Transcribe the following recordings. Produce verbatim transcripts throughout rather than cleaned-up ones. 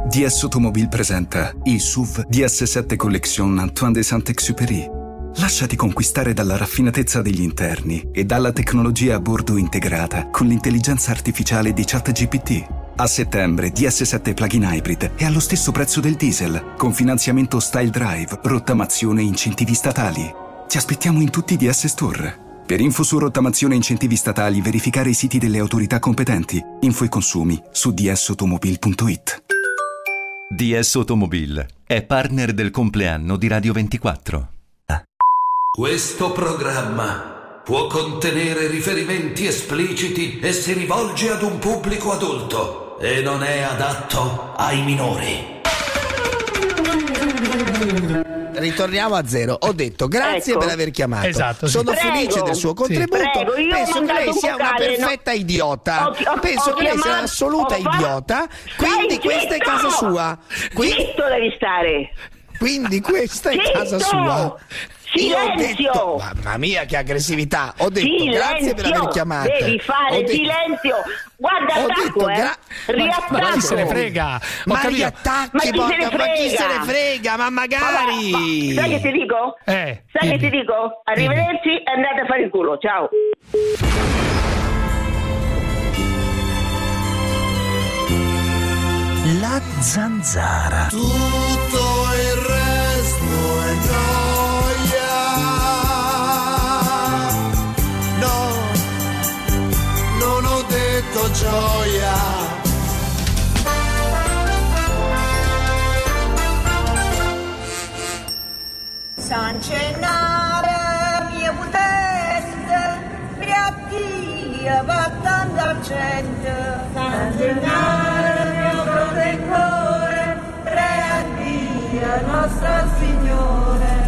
D S Automobile presenta i S U V D S sette Collection Antoine de Saint-Exupéry. Lasciati conquistare dalla raffinatezza degli interni e dalla tecnologia a bordo integrata con l'intelligenza artificiale di ChatGPT. A settembre D S sette Plug-in Hybrid è allo stesso prezzo del diesel, con finanziamento Style Drive, rottamazione e incentivi statali. Ti aspettiamo in tutti i D S Store. Per info su rottamazione e incentivi statali, verificare i siti delle autorità competenti. Info e consumi su d s automobile punto i t. D S Automobile è partner del compleanno di Radio ventiquattro. Questo programma può contenere riferimenti espliciti e si rivolge ad un pubblico adulto e non è adatto ai minori. Ritorniamo a zero. Ho detto grazie Ecco. per aver chiamato. Esatto, sì. Sono Prego. felice del suo contributo. Prego, io ho Penso che mandato lei un sia una vocale, perfetta no? idiota. Ho- ho- Penso ho che lei sia chiamato- un'assoluta ho fa- idiota. Quindi Stai questa è zitto! casa sua. Quindi, Zitto devi stare. quindi questa è Zitto! casa sua. Io ho Silenzio! detto, mamma mia che aggressività. Ho detto Silenzio! grazie per aver chiamato. Devi fare Ho detto- silenzio. Guarda, Ho attacco, detto eh. gra- Riattacco. Ma chi se ne frega? Ho Ma capito. gli attacchi, Ma chi se ne porca, ma chi se frega? ne frega? Ma magari. Ma- ma- sai che ti dico? Eh, Sai che dimmi. ti dico? Arrivederci e andate a fare il culo. Ciao. La zanzara. Tutto il resto è gioia. No, non ho detto gioia. San Gennaro, mia potente, Briattia, battando al centro. San Gennaro, mio protettore, re a Dio, nostro Signore.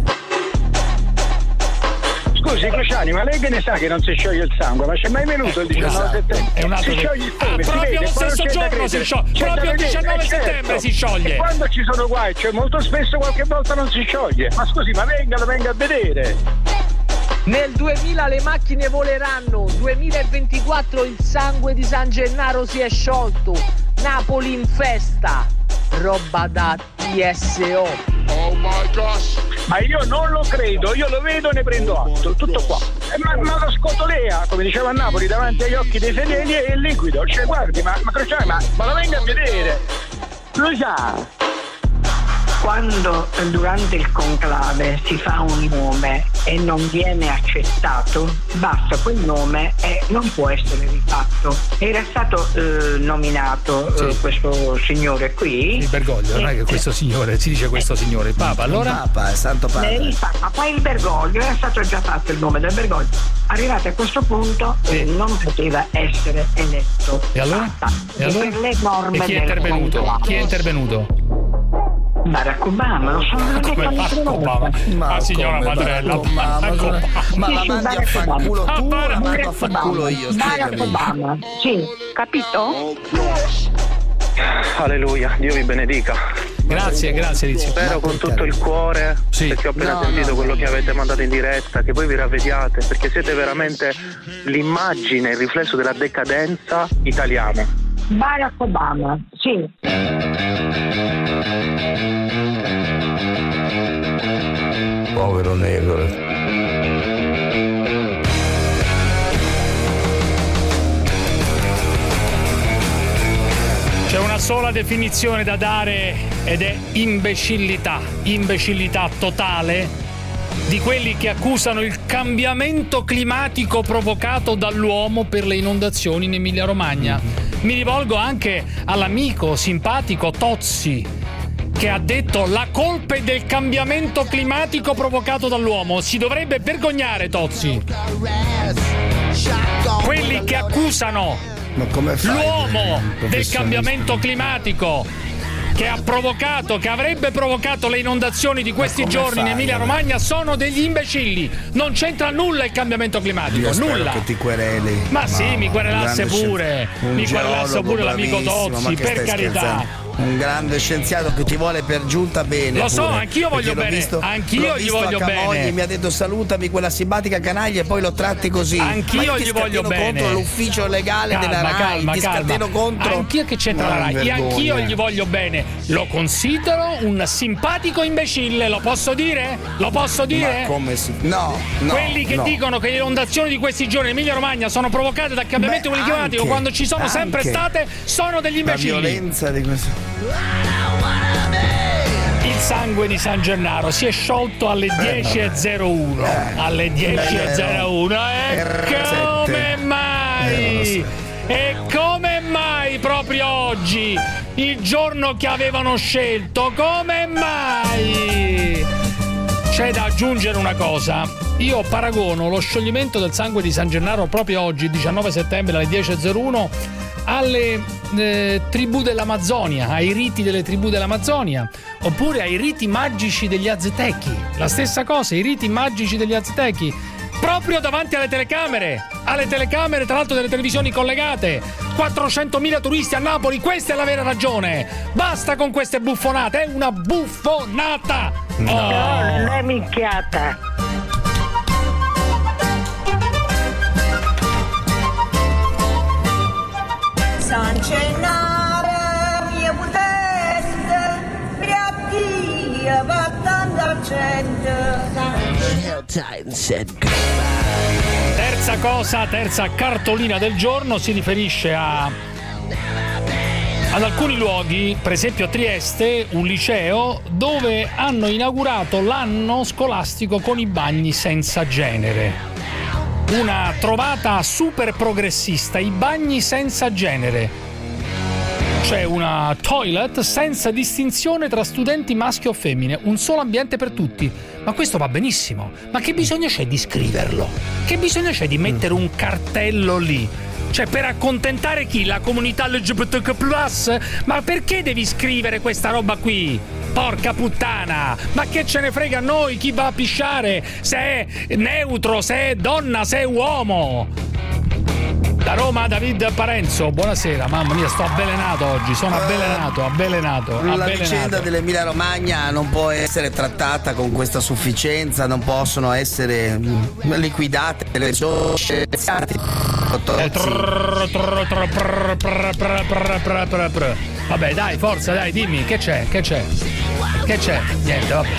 Scusi Cruciani, ma lei che ne sa che non si scioglie il sangue? Ma c'è mai venuto il diciannove settembre? È un altro si che- scioglie il Ah, sangue, si proprio vede, lo qua non stesso c'è da giorno si credere. scioglie, C'è da proprio il credere, diciannove eh, certo. settembre si scioglie. E quando ci sono guai, cioè molto spesso qualche volta non si scioglie. Ma scusi, ma venga, lo venga a vedere. Nel duemila le macchine voleranno, duemilaventiquattro il sangue di San Gennaro si è sciolto, Napoli in festa, roba da T S O. Oh my gosh! Ma io non lo credo, io lo vedo e ne prendo atto, tutto qua. Eh, ma, ma lo scotolea, come diceva a Napoli, davanti agli occhi dei fedeli e il liquido. Cioè guardi, ma, ma Cruciani, ma, ma lo venga a vedere. Cruciani! Quando durante il conclave si fa un nome e non viene accettato, basta quel nome e non può essere rifatto. Era stato eh, nominato Sì. eh, questo signore qui. Il Bergoglio, non è che questo signore, si dice questo signore, il Papa, allora? Papa, Santo Padre. Eh, il Papa, poi il Bergoglio, era stato già fatto il nome del Bergoglio. Arrivato a questo punto Sì. eh, non poteva essere eletto. E allora? Basta. E allora? Per le norme E chi è del intervenuto? conclave. Chi è intervenuto? Barack Obama, lo sono detto Come all'altra Barack Obama? volta. Ah, signora come Madrella, Barack Obama? Barack Ma, Obama. ma la Sì, mandi a Barack fanculo Obama. tu o la Ah, mando a fanculo io? Barack Spiegami. Obama, sì, capito? Alleluia, Dio vi benedica. Grazie, grazie Lizio. Spero con tutto il cuore, Sì. perché ho appena No, sentito no, quello no. che avete mandato in diretta, che voi vi ravvediate, perché siete veramente l'immagine, il riflesso della decadenza italiana. Barack Obama, sì. Povero negro. C'è una sola definizione da dare ed è imbecillità, imbecillità totale di quelli che accusano il cambiamento climatico provocato dall'uomo per le inondazioni in Emilia-Romagna. Mi rivolgo anche all'amico simpatico Tozzi, che ha detto la colpa è del cambiamento climatico provocato dall'uomo. Si dovrebbe vergognare Tozzi. Quelli che accusano Ma come fai? l'uomo del Professionista. cambiamento climatico che ha provocato, che avrebbe provocato le inondazioni di questi come giorni in fai, Emilia Romagna sono degli imbecilli. Non c'entra nulla il cambiamento climatico, Io spero nulla. che ti quereli. Ma sì, Mamma, mi un querelasse grande pure, scien- un mi querelasse geologo pure l'amico bravissimo, Tozzi, ma che per stai carità. scherzando? un grande scienziato che ti vuole per giunta bene. Lo so, pure, anch'io voglio l'ho bene, visto, anch'io l'ho gli visto voglio a Camogli, bene. mi ha detto salutami quella simpatica canaglia e poi lo tratti così. Anch'io Ma io gli voglio ti bene. contro l'ufficio legale calma, della RAI, calma, ti calma. scateno contro. Anch'io che c'entra la RAI, e anch'io gli voglio bene. Lo considero un simpatico imbecille, lo posso dire? Lo posso dire? Ma come si... No, no. Quelli che no. dicono che le inondazioni di questi giorni in Emilia Romagna sono provocate dal cambiamento Beh, climatico anche, quando ci sono anche. sempre state, sono degli imbecilli. La violenza di questo. Il sangue di San Gennaro si è sciolto alle dieci e zero uno. Alle dieci e zero uno. E come mai? E come mai proprio oggi? Il giorno che avevano scelto? Come mai? C'è da aggiungere una cosa. Io paragono lo scioglimento del sangue di San Gennaro proprio oggi, diciannove settembre alle dieci e zero uno, alle eh, tribù dell'Amazzonia, ai riti delle tribù dell'Amazzonia, oppure ai riti magici degli Aztechi. La stessa cosa, i riti magici degli Aztechi, proprio davanti alle telecamere, alle telecamere tra l'altro delle televisioni collegate. quattrocentomila turisti a Napoli, questa è la vera ragione. Basta con queste buffonate, è una buffonata. No, Oh. non è minchiata. San Gennaro, mia potente, briacchia, battando al centro. Terza cosa, terza cartolina del giorno si riferisce a ad alcuni luoghi, per esempio a Trieste, un liceo dove hanno inaugurato l'anno scolastico con i bagni senza genere. Una trovata super progressista, i bagni senza genere. C'è una toilet senza distinzione tra studenti maschi o femmine, un solo ambiente per tutti. Ma questo va benissimo. Ma che bisogno c'è di scriverlo? Che bisogno c'è di mettere un cartello lì? Cioè, per accontentare chi? La comunità L G B T Q plus? Ma perché devi scrivere questa roba qui? Porca puttana! Ma che ce ne frega a noi chi va a pisciare? Se è neutro, se è donna, se è uomo! Da Roma David Parenzo, buonasera. Mamma mia, sto avvelenato oggi, sono avvelenato, avvelenato, La avvelenato. vicenda dell'Emilia Romagna non può essere trattata con questa sufficienza, non possono essere liquidate le risorse. Vabbè, dai, forza, dai, dimmi, che c'è? Che c'è? Che c'è? Niente, vabbè.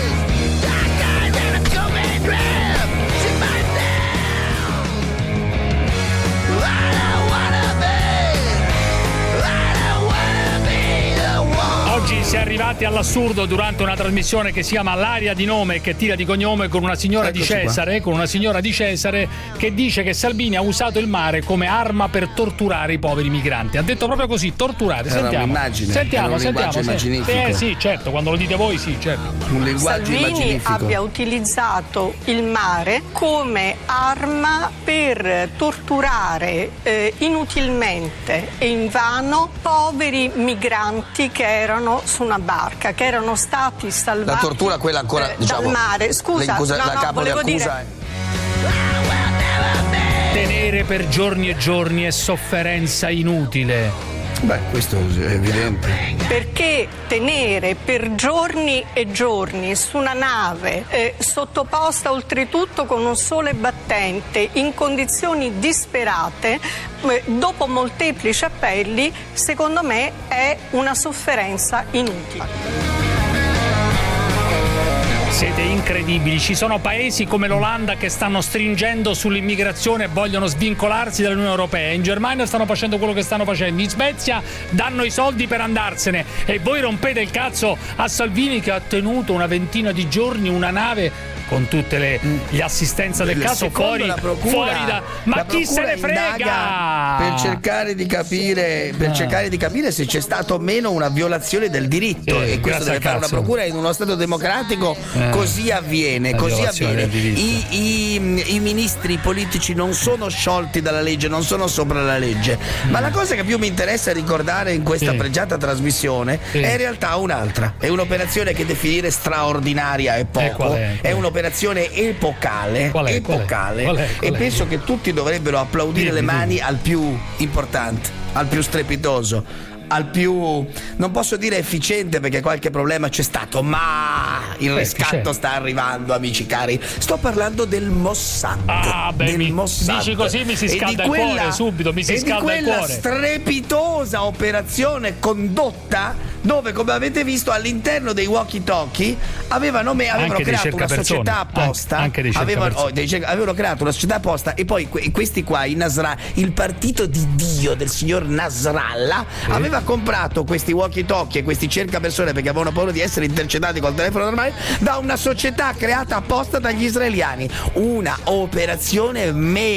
Oggi si è arrivati all'assurdo durante una trasmissione che si chiama L'aria di nome e che tira di cognome con una signora Eccoci di Cesare, con una signora di Cesare che dice che Salvini ha usato il mare come arma per torturare i poveri migranti. Ha detto proprio così, torturare. Era Sentiamo. un'immagine, Sentiamo, era un sentiamo. linguaggio Sì. immaginifico. Eh sì, certo, quando lo dite voi sì, certo. Un linguaggio Salvini immaginifico. abbia utilizzato il mare come arma per torturare eh, inutilmente e invano poveri migranti che erano su una barca, che erano stati salvati La tortura, quella ancora, eh, diciamo, dal mare. Scusa, l'accusa- no, la no, capo di volevo accusa dire Tenere per giorni e giorni è sofferenza inutile. Beh, questo è evidente. perché tenere per giorni e giorni su una nave eh, sottoposta oltretutto con un sole battente in condizioni disperate eh, dopo molteplici appelli, secondo me è una sofferenza inutile. Siete incredibili, ci sono paesi come l'Olanda che stanno stringendo sull'immigrazione e vogliono svincolarsi dall'Unione Europea. In Germania stanno facendo quello che stanno facendo, in Svezia danno i soldi per andarsene e voi rompete il cazzo a Salvini che ha tenuto una ventina di giorni una nave con tutte le, le assistenze del caso Secondo fuori, la procura, fuori da... Ma la chi se procura ne frega? indaga per cercare di capire per Ah. cercare di capire se c'è stato o meno una violazione del diritto, Sì, e questo grazie deve al fare una cazzo. procura in uno stato democratico. Eh. Così avviene, La così violazione avviene. del I, i, i ministri politici non sono sciolti dalla legge, non sono sopra la legge. Ma la cosa che più mi interessa ricordare in questa Sì. pregiata trasmissione Sì. è in realtà un'altra. È un'operazione che definire straordinaria è poco. Eh, qual è? È un'operazione epocale, Qual è? Qual è? epocale Qual è? e Qual è? penso che tutti dovrebbero applaudire Dimmi, le mani dimmi. al più importante, al più strepitoso, al più, non posso dire efficiente perché qualche problema c'è stato, ma il riscatto sta arrivando, amici cari. Sto parlando del Mossad. Ah, beh, del mi, Mossad. dici così mi si scalda il quella, cuore subito, mi si e scalda di il quella cuore. strepitosa operazione condotta dove, come avete visto, all'interno dei walkie-talkie avevano, me, avevano creato una società apposta. Anche dei avevano, oh, dei, avevano creato una società apposta e poi que, questi qua, i Nasra, il partito di Dio del signor Nasrallah, sì, aveva comprato questi walkie-talkie e questi cercapersone perché avevano paura di essere intercettati col telefono normale da una società creata apposta dagli israeliani. Una operazione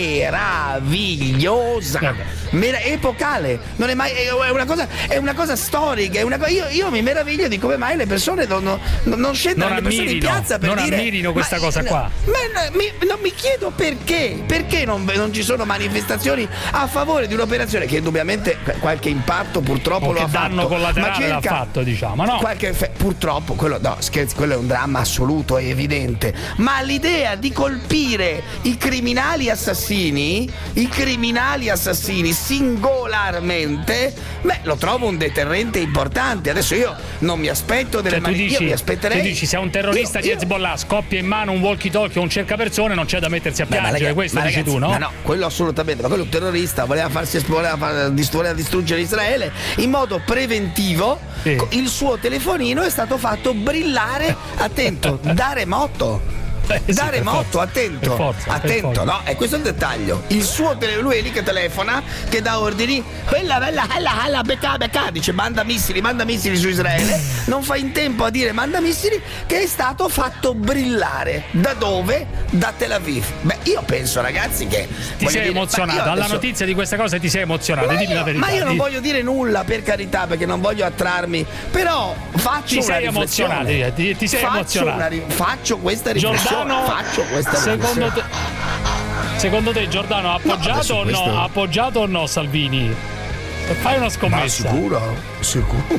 meravigliosa, mera, epocale. Non è mai, è una cosa, è una cosa storica. È una, io, io mi meraviglio di come mai le persone non, non, non scendono non le persone in piazza per non dire. Non ammirino questa ma, cosa qua. Ma mi, non mi chiedo perché, perché non, non ci sono manifestazioni a favore di un'operazione che indubbiamente qualche impatto purtroppo o lo ha fatto. Che danno collaterale ma cerca, l'ha fatto, diciamo, no? Qualche, purtroppo quello, no, scherzi, quello è un dramma assoluto e evidente. Ma l'idea di colpire i criminali assassini, i criminali assassini singolarmente, beh, lo trovo un deterrente importante. Adesso io non mi aspetto delle cioè, mani, dici, io mi aspetterei. Tu dici, se un terrorista io, di io, Hezbollah scoppia in mano un walkie-talkie o un cercapersone, non c'è da mettersi a beh, piangere, ragazzi, questo dici ragazzi, tu, no? Ma no, quello assolutamente, ma quello è un terrorista, voleva farsi voleva, far, voleva distruggere Israele in modo preventivo. Sì. Il suo telefonino è stato fatto brillare, attento, da remoto. Eh, sì, da remoto, forza, attento, forza, attento, no? E questo è il dettaglio. Il suo tele, lui è lì che telefona, che dà ordini, quella bella, bella, bella, becca, becca, dice manda missili, manda missili su Israele. Non fa in tempo a dire manda missili, che è stato fatto brillare. Da dove? Da Tel Aviv. Beh, io penso, ragazzi, che ti sei dire, emozionato alla adesso... notizia di questa cosa, ti sei emozionato. Ma, dimmi io, la verità, ma io non di... voglio dire nulla, per carità, perché non voglio attrarmi, però faccio ti una sei riflessione. emozionato, ti, ti sei faccio emozionato. Una, faccio questa riflessione. Giordano, faccio questa secondo te, secondo te Giordano ha appoggiato, no, o, questo... no, ha appoggiato o no Salvini? Fai una scommessa. Ma sicuro? Sicuro.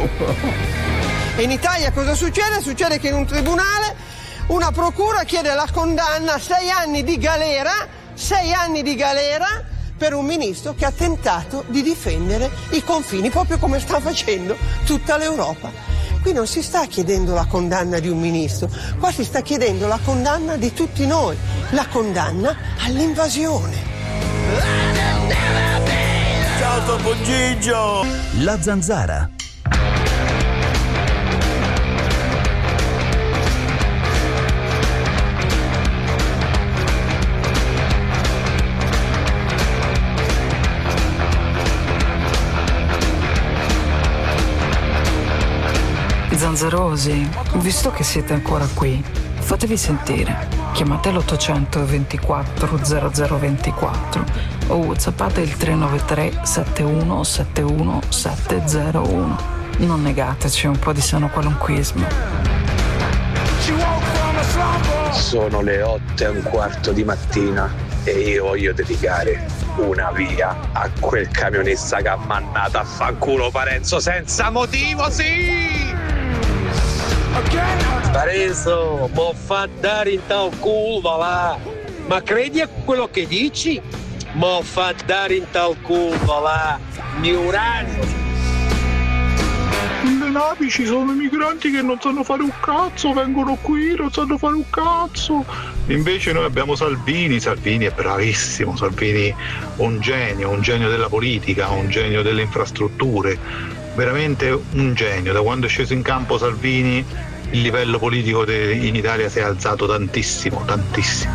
E in Italia cosa succede? Succede che in un tribunale una procura chiede la condanna a sei anni di galera, sei anni di galera per un ministro che ha tentato di difendere i confini, proprio come sta facendo tutta l'Europa. Qui non si sta chiedendo la condanna di un ministro, qua si sta chiedendo la condanna di tutti noi, la condanna all'invasione. Ciao Topo Gigio! La Zanzara. Zanzarosi, visto che siete ancora qui, fatevi sentire. Chiamate l'ottocento ventiquattro zero zero ventiquattro o whatsappate il tre nove tre sette uno sette uno sette zero uno. Non negateci un po' di sano qualunquismo. Sono le otto e un quarto di mattina e io voglio dedicare una via a quel camionista che ha mandato a fanculo Parenzo senza motivo, sì! Parenzo, mo fa dare in tal culo là, ma credi a quello che dici? Mo fa dare in tal culo là, Miurano. Le navi ci sono i migranti che non sanno fare un cazzo, vengono qui, non sanno fare un cazzo. Invece noi abbiamo Salvini, Salvini è bravissimo, Salvini un genio, un genio della politica, un genio delle infrastrutture, veramente un genio. Da quando è sceso in campo Salvini il livello politico de- in Italia si è alzato tantissimo, tantissimo.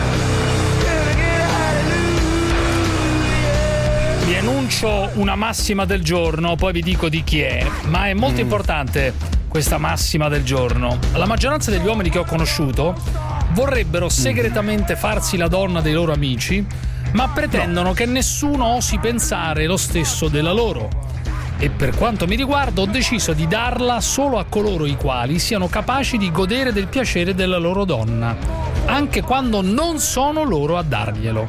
Vi annuncio una massima del giorno, poi vi dico di chi è, ma è molto mm. importante questa massima del giorno. La maggioranza degli uomini che ho conosciuto vorrebbero segretamente farsi la donna dei loro amici, ma pretendono no. che nessuno osi pensare lo stesso della loro. E per quanto mi riguarda ho deciso di darla solo a coloro i quali siano capaci di godere del piacere della loro donna, anche quando non sono loro a darglielo.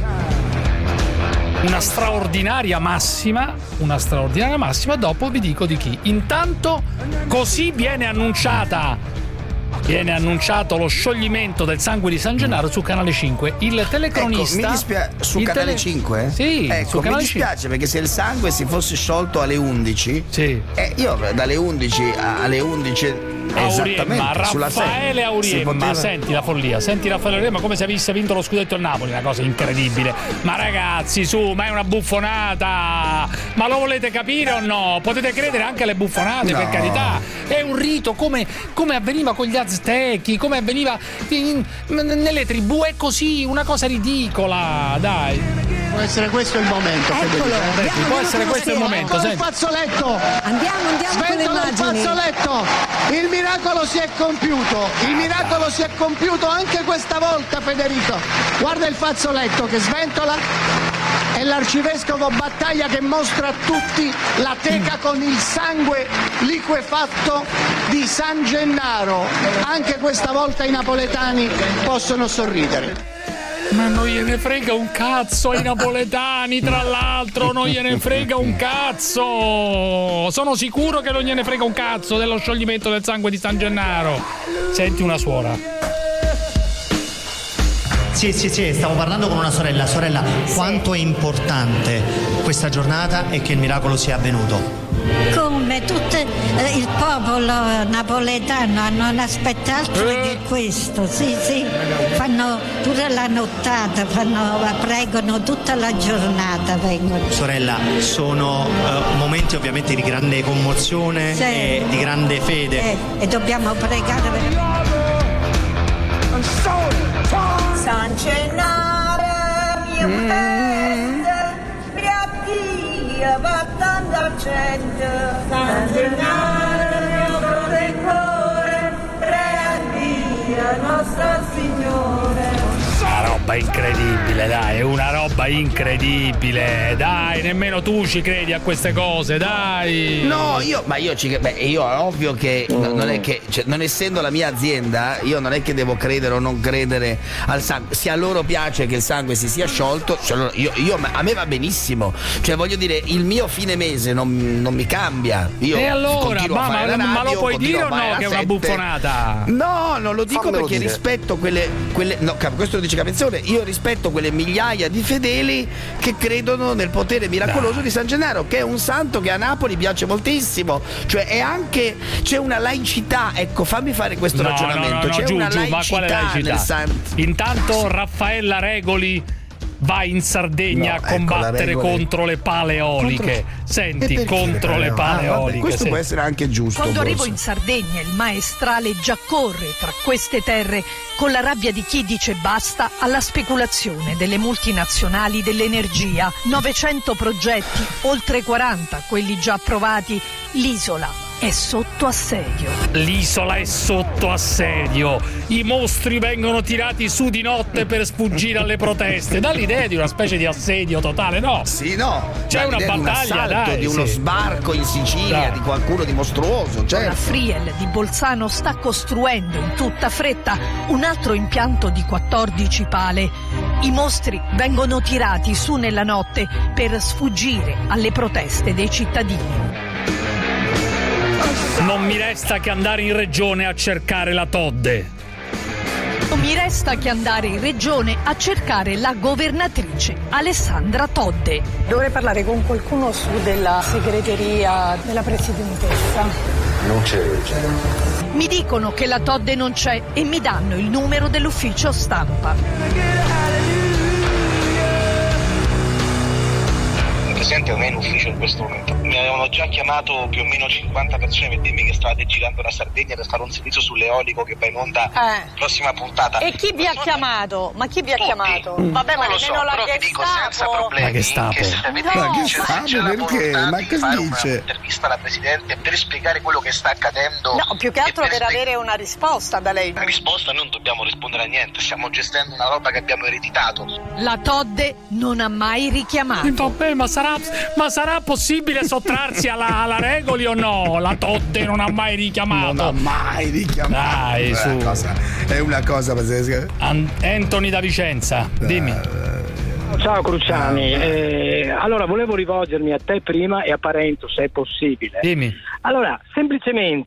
Una straordinaria massima, una straordinaria massima, dopo vi dico di chi. Intanto così viene annunciata viene annunciato lo scioglimento del sangue di San Gennaro su Canale cinque. Il telecronista ecco, mi dispia- su il Canale tele- cinque? Sì, ecco, su Canale mi dispiace cinque. perché se il sangue si fosse sciolto alle undici, sì. eh, io dalle undici alle undici Auriemma, Raffaele Auriemma, poteva... senti la follia, senti Raffaele Auriemma come se avesse vinto lo scudetto il Napoli, una cosa incredibile. Ma ragazzi, su, ma è una buffonata! Ma lo volete capire o no? Potete credere anche alle buffonate, no. Per carità. È un rito come, come avveniva con gli Aztechi, come avveniva in, nelle tribù, è così, una cosa ridicola, dai. Può essere questo il momento, Eccolo, andiamo, può essere questo il momento. Eccolo il fazzoletto. Andiamo, andiamo con le Sventola il fazzoletto. Il miracolo si è compiuto. Il miracolo si è compiuto anche questa volta, Federico. Guarda il fazzoletto che sventola. È l'arcivescovo Battaglia che mostra a tutti la teca con il sangue liquefatto di San Gennaro. Anche questa volta i napoletani possono sorridere. Ma non gliene frega un cazzo ai napoletani, tra l'altro, non gliene frega un cazzo. Sono sicuro che non gliene frega un cazzo dello scioglimento del sangue di San Gennaro. Senti una suora. Sì, sì, sì, stavo parlando con una sorella. Sorella, sì. Quanto è importante questa giornata e che il miracolo sia avvenuto? Come tutto eh, il popolo napoletano non aspetta altro eh. che questo, sì, sì, fanno pure la nottata, fanno, pregano tutta la giornata, vengono. Sorella, sono uh, momenti ovviamente di grande commozione, sì. E di grande fede. Eh, e dobbiamo pregare per... San Gennaro, mio potente, Briattia, battendo al centro. San Gennaro, mio protettore, preandia Nostro Signore. Una roba incredibile, dai, è una roba incredibile, dai, nemmeno tu ci credi a queste cose, dai. No, io, ma io ci beh, io è ovvio che mm. non è che, cioè, non essendo la mia azienda, io non è che devo credere o non credere al sangue. Se a loro piace che il sangue si sia sciolto, cioè, io, io a me va benissimo. Cioè, voglio dire, il mio fine mese non, non mi cambia. Io e allora, continuo ma, a fare ma, la radio, ma lo puoi dire o no che è una buffonata? No, non lo dico Fammelo perché dire. rispetto quelle, quelle no, questo lo dice Capezzone, io rispetto quelle migliaia di fedeli che credono nel potere miracoloso Dai. di San Gennaro, che è un santo che a Napoli piace moltissimo, cioè è anche, c'è una laicità, ecco, fammi fare questo no, ragionamento, no, no, no, c'è giù, una giù, laicità, ma quale laicità? Nel santo. Intanto Raffaella Regoli va in Sardegna no, a combattere ecco, regole... contro le pale eoliche. Contro... Senti, contro le pale ah, eoliche. Questo sì. può essere anche giusto. Quando forse. arrivo in Sardegna il maestrale già corre tra queste terre con la rabbia di chi dice basta alla speculazione delle multinazionali dell'energia. novecento progetti, oltre quaranta quelli già approvati. L'isola è sotto assedio. L'isola è sotto assedio. I mostri vengono tirati su di notte per sfuggire alle proteste. Dà l'idea di una specie di assedio totale, no? Sì, no. C'è una battaglia, di un assalto, dai, di uno sì. sbarco in Sicilia, Dai. di qualcuno di mostruoso, certo. La Friel di Bolzano sta costruendo in tutta fretta un altro impianto di quattordici pale. I mostri vengono tirati su nella notte per sfuggire alle proteste dei cittadini. Non mi resta che andare in regione a cercare la Todde. Non mi resta che andare in regione a cercare la governatrice Alessandra Todde. Dovrei parlare con qualcuno su della segreteria della presidentessa. Non c'è c'è. Mi dicono che la Todde non c'è e mi danno il numero dell'ufficio stampa. Presidente non è in ufficio in questo momento. Mi avevano già chiamato più o meno cinquanta persone per dirmi che stavate girando la Sardegna per fare un servizio sull'eolico che va in onda Eh. prossima puntata. E chi vi ha chiamato? Ma chi vi ha Tutti. chiamato? Mm. Vabbè, ma non lo so, nemmeno la però vi dico senza Gestapo. problemi. Ma che stapo? Che se avete No. c'è- Ma che c'è stapo, la perché? volontà Ma di che fare dice? un'intervista alla Presidente per spiegare quello che sta accadendo. No, più che altro e per spe- avere una risposta da lei. Una risposta non dobbiamo rispondere a niente, stiamo gestendo una roba che abbiamo ereditato. La Todde non ha mai richiamato. Vabbè, ma sarà, ma sarà possibile sottrarsi alla, alla Regoli o no? La Todde non ha mai richiamato. Non ha mai richiamato. Dai, è su. Una cosa, è una cosa pazzesca. An- Anthony da Vicenza, dimmi. Ciao Cruciani, eh, allora volevo rivolgermi a te prima e a Parento se è possibile. Dimmi. Allora, semplicemente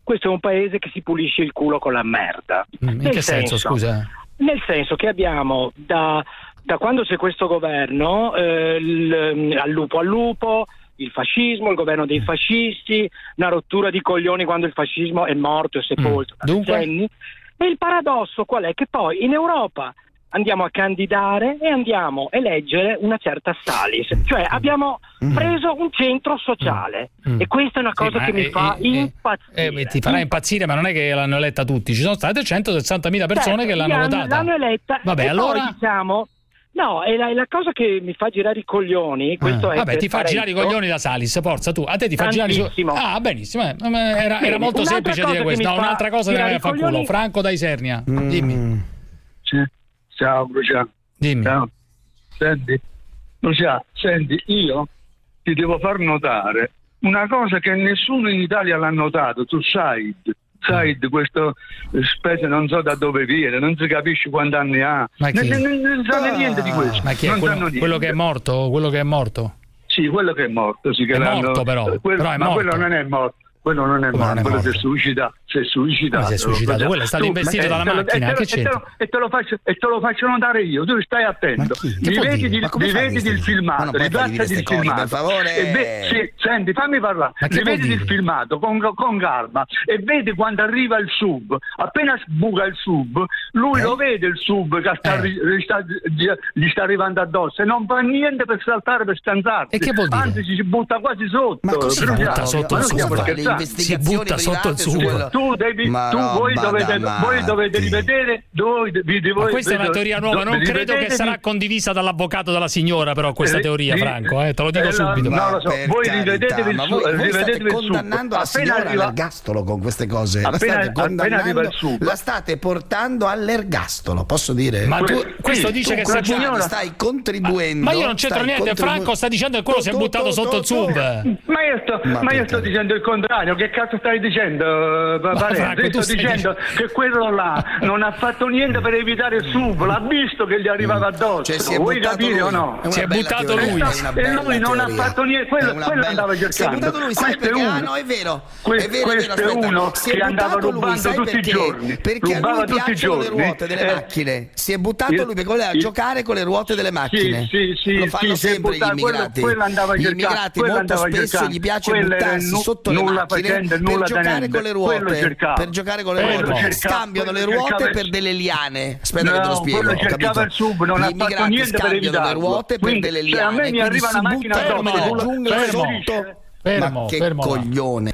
questo è un paese che si pulisce il culo con la merda. Mm, in nel che senso, scusa? Nel senso che abbiamo da, da quando c'è questo governo eh, il, al lupo al lupo, il fascismo, il governo dei fascisti, una rottura di coglioni quando il fascismo è morto e sepolto da decenni. E il paradosso qual è? Che poi in Europa andiamo a candidare e andiamo a eleggere una certa Salis, cioè abbiamo preso un centro sociale mm. e questa è una cosa sì, che mi eh, fa eh, impazzire. Eh, ti farà impazzire, ma non è che l'hanno eletta tutti, ci sono state centosessantamila persone certo, che l'hanno votata. L'hanno eletta. Vabbè, e allora poi, diciamo no, è la, è la cosa che mi fa girare i coglioni. Questo ah, è vabbè, ti fa girare i coglioni la Salis, forza tu. A te ti fa girare i coglioni. Ah, benissimo. Eh, era, Bene, era molto semplice dire questo. No, un'altra cosa che fa culo. Franco da Isernia, mm. dimmi. Sì. Ciao Luciano. Dimmi. Ciao. Senti, Luciano, senti, io ti devo far notare una cosa che nessuno in Italia l'ha notato. Tu sai. Said, questo specie non so da dove viene, non si capisce quanti anni ha, ma chi? Non, non, non sanno ah, niente di questo. Ma chi è non quello, quello che è morto? Quello che è morto? Sì, quello che è morto. Sì, che è l'hanno, morto però, quello, però è ma morto. quello non è morto. Quello non è quello morto, non è quello morto. si è suicidato. Si è suicidato. Ma si è suicidato. Quello è stato tu, investito dalla te lo, macchina. E te, che e, te lo, e, te lo faccio, e te lo faccio notare io. Tu stai attento. Mi vedi, di, mi vedi il filmato, rilassati il filmato. Per favore. E ve, sì, senti, fammi parlare. Mi vedi il filmato con, con calma e vedi quando arriva il sub. Appena sbuca il sub, lui eh? lo vede il sub che sta, eh. gli, sta, gli sta arrivando addosso e non fa niente per saltare, per stanzarsi. E che vuol dire? Anzi, si butta quasi sotto. Ma così si butta sotto il sub? Si butta sotto il sub. Tu devi, tu voi dovete, voi dovete rivedere. Voi, vi, voi, ma questa vedo, è una teoria nuova. Non credo che sarà condivisa dall'avvocato della signora, però questa eh, teoria, vi, Franco. Eh, te lo dico eh, subito. No, lo so. Voi rivedetevi il ma voi, voi state il condannando la signora arriva, all'ergastolo con queste cose. Appena, la state condannando, il sub. la state portando all'ergastolo. Posso dire? Ma tu, questo sì, dice tu, che sta signora stai contribuendo. Ma io non c'entro niente. Contribu- Franco sta dicendo che quello si è buttato sotto il sub. Ma io sto, ma ma io sto dicendo il contrario. Che cazzo stai dicendo? Franco, io sto dicendo che quello là non ha fatto niente per evitare il sub. L'ha visto che gli arrivava addosso. Cioè, si è vuoi capire lui. o no? Si è buttato lui. E lui non ha fatto niente. Quello, quello andava cercando. Si è buttato lui, sai perché? Ah, no, è vero. Que- è vero, questo è, vero, è uno si che è andava rubando lui, tutti perché? i giorni. Perché rubava a lui tutti i piacciono giorni. le ruote delle eh, macchine. Si è buttato lui perché voleva sì, giocare con le ruote delle macchine. Sì, sì, Lo fanno sì, sempre gli immigrati. Quello, quello gli immigrati molto spesso gli piace quello buttarsi nu- sotto le macchine facendo, per giocare tenente. con le ruote. Per giocare con le quello ruote. cercava, Scambiano le ruote per delle liane. Aspetta no, che te lo spiego. Cercava il sub, non gli ha fatto niente per scambiano le ruote per delle liane. A me mi arriva una macchina addosso. Giungla sotto. Ma che coglione.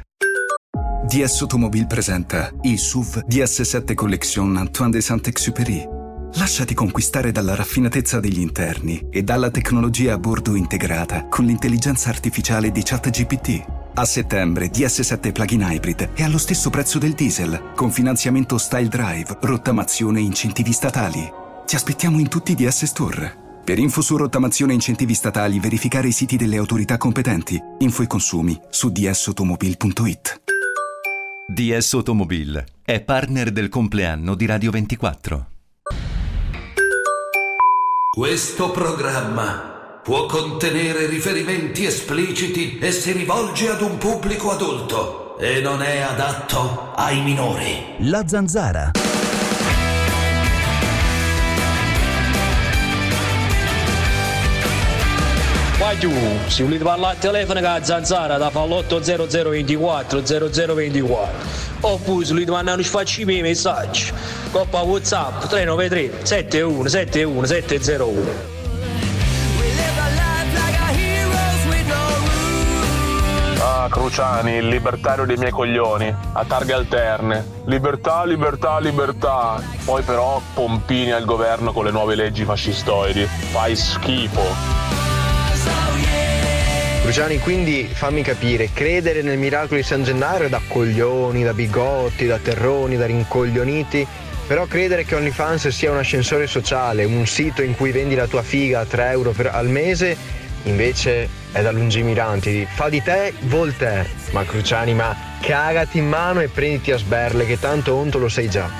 D S Automobile presenta il S U V D S sette Collection Antoine de Saint-Exupéry. Lasciati conquistare dalla raffinatezza degli interni e dalla tecnologia a bordo integrata con l'intelligenza artificiale di ChatGPT. A settembre D S sette Plug-in Hybrid è allo stesso prezzo del diesel, con finanziamento Style Drive, rottamazione e incentivi statali. Ti aspettiamo in tutti i D S Store. Per info su rottamazione e incentivi statali, verificare i siti delle autorità competenti. Info e consumi su d s automobile punto i t. D S Automobile è partner del compleanno di Radio ventiquattro. Questo programma può contenere riferimenti espliciti e si rivolge ad un pubblico adulto e non è adatto ai minori. La Zanzara. Vai giù, se volete parlare al telefono con la Zanzara da fare l'otto zero zero ventiquattro zero zero ventiquattro oppure se volete mandare un sfacci i messaggi coppa WhatsApp tre nove tre sette uno sette uno sette zero uno. Ah, Cruciani, il libertario dei miei coglioni, a targhe alterne. Libertà, libertà, libertà. Poi però pompini al governo con le nuove leggi fascistoidi. Fai schifo. Cruciani, quindi fammi capire, credere nel miracolo di San Gennaro è da coglioni, da bigotti, da terroni, da rincoglioniti, però credere che OnlyFans sia un ascensore sociale, un sito in cui vendi la tua figa a tre euro per, al mese, invece è da lungimiranti. Fa di te Voltaire. Ma Cruciani, ma cagati in mano e prenditi a sberle, che tanto onto lo sei già.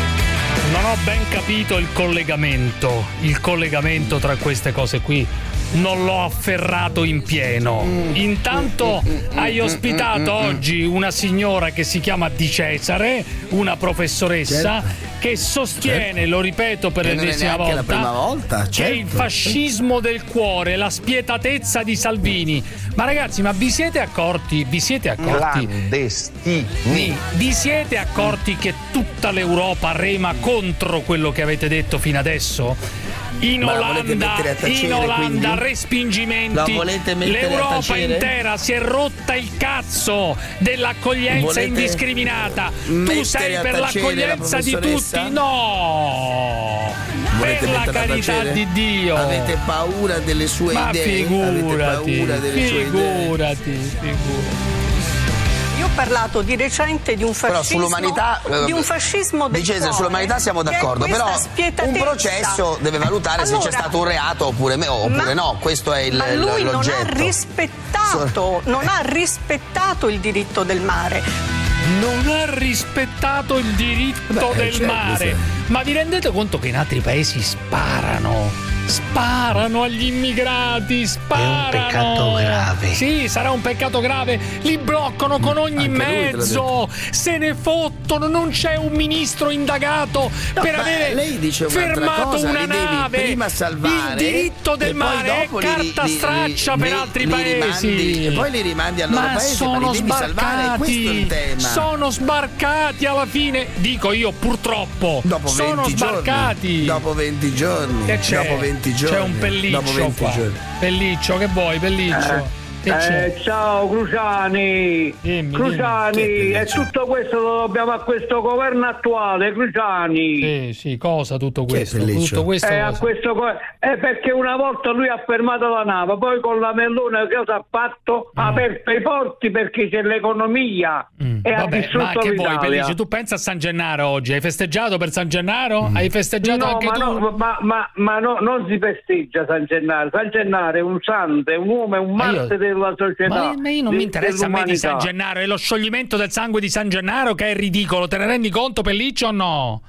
Non ho ben capito il collegamento, il collegamento tra queste cose qui. non l'ho afferrato in pieno. Intanto hai ospitato oggi una signora che si chiama Di Cesare, una professoressa, certo, che sostiene, certo, lo ripeto per l'ennesima volta, la prima volta, certo, che il fascismo del cuore, la spietatezza di Salvini. Ma ragazzi, ma vi siete accorti? Vi siete accorti? Clandestini. Vi siete accorti che tutta l'Europa rema contro quello che avete detto fino adesso? In Ma Olanda, tacere, in Olanda quindi? respingimenti. L'Europa intera si è rotta il cazzo dell'accoglienza volete indiscriminata. Tu sei per l'accoglienza la di tutti? No! Volete per la carità di Dio! Avete paura delle sue Ma idee? figurati, Avete paura delle figurati, sue idee? figurati. Io ho parlato di recente di un fascismo, però sull'umanità, di un fascismo del Di Cesare, sull'umanità siamo d'accordo, però un processo deve valutare allora, se c'è stato un reato oppure, oppure ma, no, questo è il, ma lui l'oggetto. non ha rispettato, non ha rispettato il diritto del mare. Non ha rispettato il diritto Beh, del certo, mare. Sì. Ma vi rendete conto che in altri paesi sparano? Sparano agli immigrati, sparano. È un peccato grave. Sì, sarà un peccato grave. Li bloccano con ogni mezzo. Se ne fottono. Non c'è un ministro indagato no, per avere lei dice fermato cosa, una nave. Prima salvare, il diritto del mare è carta li, straccia li, per li, altri li paesi. Rimandi, e poi li rimandi al loro ma paese. Sono ma li devi sbarcati. Salvare, questo è il tema. Sono sbarcati alla fine. Dico io, purtroppo. Dopo sono venti sbarcati. Giorni, dopo venti giorni. Che c'è? Dopo venti giorni. C'è un pelliccio qua. Giorni. Pelliccio, che vuoi, pelliccio? Eh. Eh, ciao Cruciani, dimmi, Cruciani, dimmi. e tutto questo lo dobbiamo a questo governo attuale, Cruciani. Sì, sì, cosa tutto questo? Tutto questo eh, cosa? A questo go- eh, perché una volta lui ha fermato la nave, poi con la Mellone cosa ha fatto? Mm. Ha aperto i porti perché c'è l'economia mm. e Vabbè, ha distrutto ma che l'Italia. vuoi, Pelliccio? Tu pensa a San Gennaro oggi? Hai festeggiato per San Gennaro? Mm. Hai festeggiato no, anche ma tu? No, ma ma, ma no, non si festeggia San Gennaro. San Gennaro è un santo, è un uomo, è un marte io... della società. Ma, ma io non di, mi interessa a me di San Gennaro, è lo scioglimento del sangue di San Gennaro che è ridicolo, te ne rendi conto, Pelliccio, o no?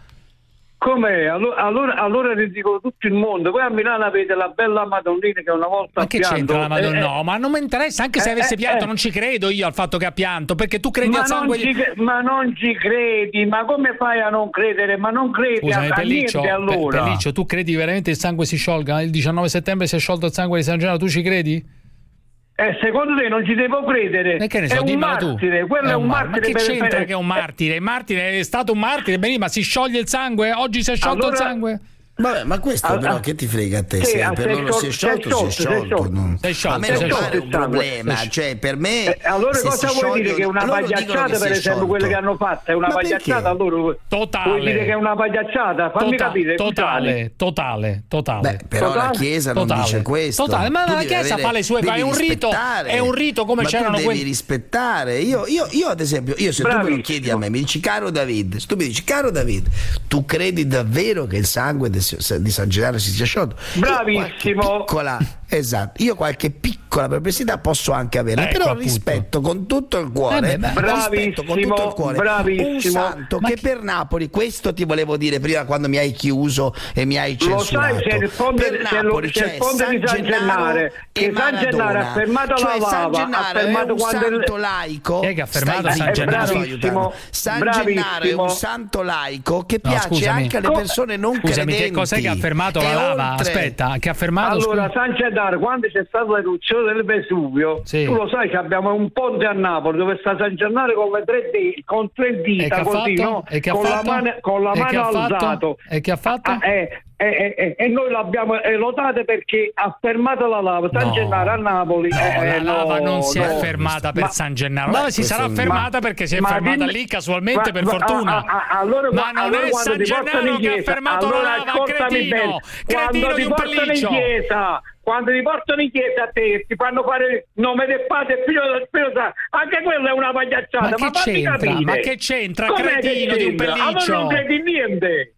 Com'è? Allora, allora, allora è ridicolo tutto il mondo. Poi a Milano avete la bella Madonnina che una volta ma ha che pianto. c'entra la Madonna? Eh, no, ma non mi interessa, anche se eh, avesse eh, pianto eh. non ci credo io al fatto che ha pianto, perché tu credi ma al sangue non di... ci, ma non ci credi, ma come fai a non credere? Ma non credi Scusami, a, a Pelliccio, niente allora. Pe- Pelliccio, tu credi veramente il sangue si sciolga? Il diciannove settembre si è sciolto il sangue di San Gennaro, tu ci credi? Eh, secondo te non ci devo credere? E che ne so, è un dimmelo martire, tu. quello è un, un mar- martire. Ma che per c'entra per... che è un martire? Il martire è stato un martire, benissimo, ma si scioglie il sangue? Oggi si è sciolto allora... il sangue? Vabbè, ma questo ah, però che ti frega a te? Sì, se ah, per loro si è sciolto, si è sciolto. Non... Sei sciolto, a me non pare un problema, cioè per me. Eh, allora se cosa si vuoi scioglie... dire che è una allora pagliacciata, per esempio, quelle che hanno fatto? È una ma pagliacciata, allora totale. Vuoi dire che è una pagliacciata? Fammi Tota- capire. Totale, totale, totale. Beh, però totale? la Chiesa non totale. dice questo. Totale, ma tu la Chiesa avere, fa le sue cose, è un rito, è un rito come ma c'erano tu quelli. devi rispettare. Io, io, io ad esempio, io se Bravissimo. tu me lo chiedi a me, mi dici caro David, se tu mi dici caro David, tu credi davvero che il sangue di San Gennaro si sia sciolto? Bravissimo. Piccola, esatto, io qualche piccola perplessità posso anche averla, ecco, però appunto. rispetto con tutto il cuore, eh beh, rispetto con tutto il cuore bravissimo. un santo ma che chi... per Napoli, questo ti volevo dire prima quando mi hai chiuso e mi hai censurato. Lo sai, c'è il ponte, per c'è Napoli c'è il c'è ponte San di San Gennaro, che San Gennaro ha fermato cioè, la San lava, Gennaro ha fermato è un quando santo il... laico. Chi è che ha fermato Stai, San Gennaro? Bravissimo, San bravissimo. Gennaro è un santo laico che No, piace scusami. anche alle persone non Scusami, credenti. che cos'è che ha fermato la E lava? oltre- Aspetta, che ha fermato Allora, scusa? San Gennaro, quando c'è stata l'eruzione del Vesuvio, Sì. tu lo sai che abbiamo un ponte a Napoli dove sta San Gennaro con le tre, di- con tre E che dita ha così, fatto? no? E che ha con, fatto? La mano, con la E che mano ha fatto? alzato. E che ha fatto? Ah, eh, eh, eh, e noi l'abbiamo eh, lodato perché ha fermato la lava. San No. Gennaro a Napoli. No, eh, la lava no, non si è no. fermata per Ma- San Gennaro. ma La lava si questo sarà è- fermata ma- perché si è ma fermata dimmi- lì casualmente ma- per ma- fortuna. a- a- allora, ma non allora è quando San ti portano Gennaro in che ha chiesa, fermato allora la lava, ascoltami cretino! bene. Cretino Quando di ti un portano in pelliccio! chiesa, quando ti portano in chiesa a te ti fanno fare nome del padre e figlio del Spirito Santo, anche quella è una pagliacciata. Ma che fammi c'entra? capire. Ma che c'entra, Com'è che cretino di un c'entra? pelliccio? Allora non credi in niente.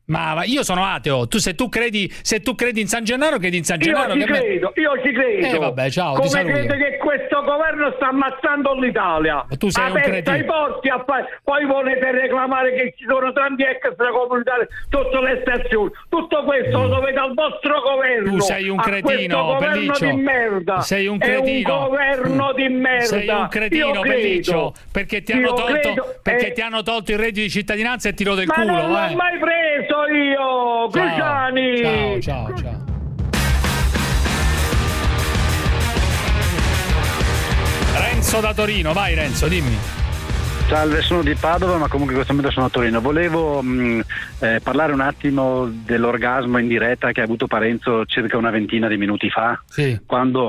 Ma, ma io sono ateo. Tu se tu credi se tu credi in San Gennaro, credi in San Gennaro. Io ci che credo, me... io ci credo. Eh vabbè, ciao, Come ti saluto. credo che questo governo sta ammazzando l'Italia. Ma tu sei Aperta un cretino. i porti a fa... poi volete reclamare che ci sono tanti extracomunitari sotto le stazioni. Tutto questo mm. lo dovete al vostro governo. Tu sei un cretino, questo governo Pelliccio. di merda. Sei un cretino. È un governo di merda. Sei un cretino, Pelliccio, perché ti hanno tolto credo, perché eh... ti hanno tolto il reddito di cittadinanza e tiro del Ma culo, non l'ho eh. mai preso io, Cruciani. Ciao, ciao, ciao. Renzo da Torino, vai Renzo, dimmi. Salve, sono di Padova, ma comunque in questo momento sono a Torino. Volevo mh, eh, parlare un attimo dell'orgasmo in diretta che ha avuto Parenzo circa una ventina di minuti fa, sì. quando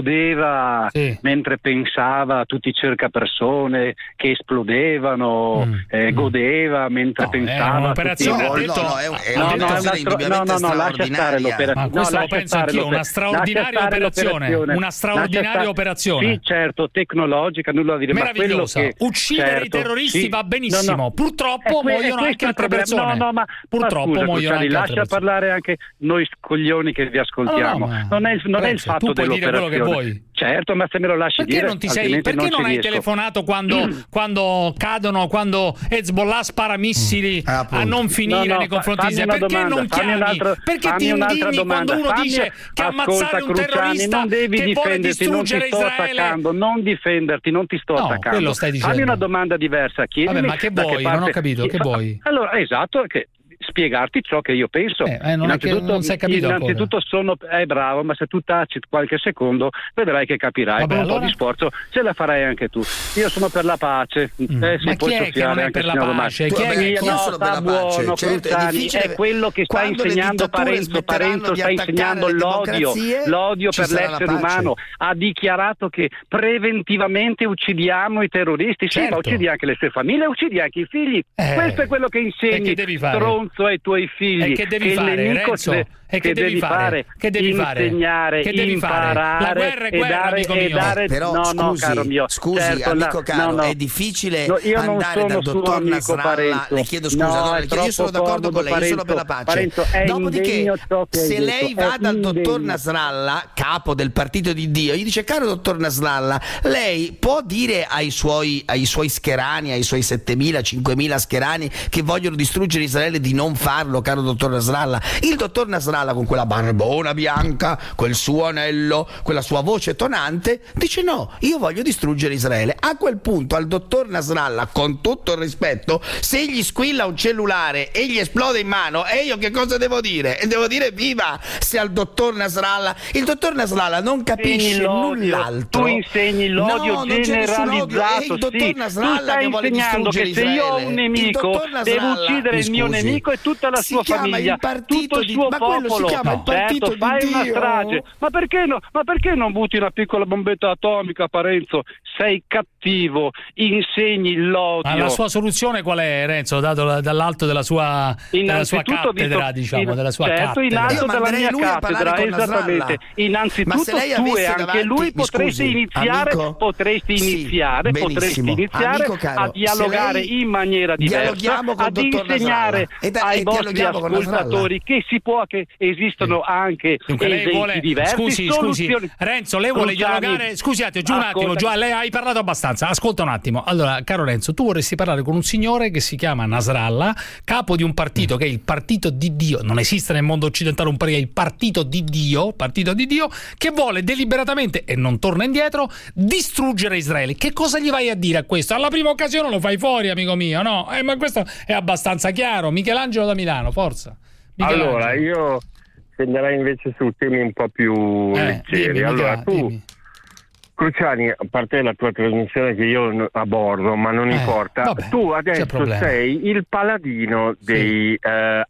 godeva sì. mentre pensava a tutti i cercapersone che esplodevano, mm. eh, godeva mentre no, pensava. È un'operazione, tutti... detto, no, no, è, un, è no, no, no, no, è no, no, no, lascia stare l'operazione. Ma questo no, lo penso anch'io, una straordinaria operazione, una straordinaria operazione. Sì, certo, tecnologica, nulla da dire, meravigliosa. Ma quello che, uccidere certo, i terroristi sì, va benissimo, no, no. purtroppo que- muoiono anche altre persone. No, no, ma purtroppo ma scusa, muoiono anche lascia altre persone. parlare anche noi coglioni che vi ascoltiamo. No, no, ma... non è il, non è il fatto tu puoi dell'operazione. Dire quello che vuoi. Certo, ma se me lo lasci perché dire, non ti sei, perché non, non hai riesco. telefonato quando, mm. quando cadono, quando Hezbollah spara missili mm. a non finire no, no, nei confronti di Israele? Perché domanda, non chiami? Perché ti indigni quando uno fammi, dice che ascolta, ammazzare un Cruciani, terrorista non devi che vuole distruggere non ti sto Israele? Attaccando, non difenderti, non ti sto no, attaccando. Quello stai dicendo. Fammi una domanda diversa, chiedimi. Vabbè, ma che vuoi? Che parte... Non ho capito, che vuoi? Allora, esatto, che spiegarti ciò che io penso. Eh, eh, non, è che non sei capito innanzitutto ancora. sono è eh, bravo, ma se tu taci qualche secondo vedrai che capirai. Vabbè, con un allora... po' di sforzo ce la farai anche tu. Io sono per la pace. Mm. Eh, sì, ma chi è che non è per la pace? Chi è che io no, sono per la pace? Certo, Cruciani, è, è quello che sta insegnando Parenzo. Parenzo sta insegnando l'odio, l'odio per l'essere umano. Ha dichiarato che preventivamente uccidiamo i terroristi. Sì, certo. ma uccidi anche le sue famiglie, uccidi anche i figli. Eh, Questo è quello che insegni, stronzo, ai tuoi figli. E che devi che fare, Renzo? De- e che, che devi fare? fare? Che devi insegnare, fare? Che devi imparare, fare? La guerra è guerra, e dare, amico mio. e dare... Però no, scusi, no, caro mio. scusi, certo, amico la... caro, no, no. è difficile no, io andare non dal dottor amico, Nasrallah. Parenzo. Le chiedo scusa, no, no, le chiedo, io sono d'accordo con lei, Parenzo, io sono per la pace. Parenzo, è Dopodiché, se lei detto, va dal indegno. dottor Nasrallah, capo del partito di Dio, gli dice: caro dottor Nasrallah, lei può dire ai suoi, ai suoi scherani, ai suoi settemila, cinquemila scherani che vogliono distruggere Israele di non farlo, caro dottor Nasrallah? Il dottor Nasrallah, con quella barbona bianca, quel suo anello, quella sua voce tonante, dice: no, io voglio distruggere Israele. A quel punto al dottor Nasrallah, con tutto il rispetto, se gli squilla un cellulare e gli esplode in mano, e io che cosa devo dire? E devo dire viva se al dottor Nasrallah, il dottor Nasrallah non capisce null'altro. Tu insegni l'odio no, generalizzato. È il dottor sì. Nasrallah tu stai che vuole insegnando che se io ho un nemico devo uccidere il mio nemico e tutta la sua famiglia, tutto il suo ma popolo. Si chiama il partito certo, fai di una Dio. strage. Ma perché no? Ma perché non butti una piccola bombetta atomica, Parenzo? Sei cattivo, insegni l'odio. Ma la sua soluzione qual è, Renzo? Dato la, dall'alto della sua, della sua cattedra, visto, diciamo, in, della sua certo, cattedra. in alto della mia cattedra, esattamente. Innanzitutto tu e anche davanti, lui potresti scusi, iniziare, amico, potresti iniziare, sì, potresti iniziare caro, a dialogare in maniera diversa, ad insegnare da, ai vostri ascoltatori che si può, che esistono anche Dunque, lei vuole, diversi. Scusi, scusi, Renzo, lei vuole Cruciani, dialogare? Scusate, giù un ascolta. attimo, giù, lei hai parlato abbastanza. Ascolta un attimo. Allora, caro Renzo, tu vorresti parlare con un signore che si chiama Nasrallah, capo di un partito che è il partito di Dio. Non esiste nel mondo occidentale un partito, è il partito di Dio, partito di Dio, che vuole deliberatamente e non torna indietro distruggere Israele. Che cosa gli vai a dire a questo? Alla prima occasione lo fai fuori, amico mio, no? Eh, ma questo è abbastanza chiaro. Michelangelo da Milano, forza. Allora, io scenderei invece su temi un po' più eh, leggeri. Dimmi, allora, mica, tu, dimmi. Cruciani, a parte la tua trasmissione che io abordo, ma non eh, importa, vabbè, tu adesso sei il paladino dei sì. eh,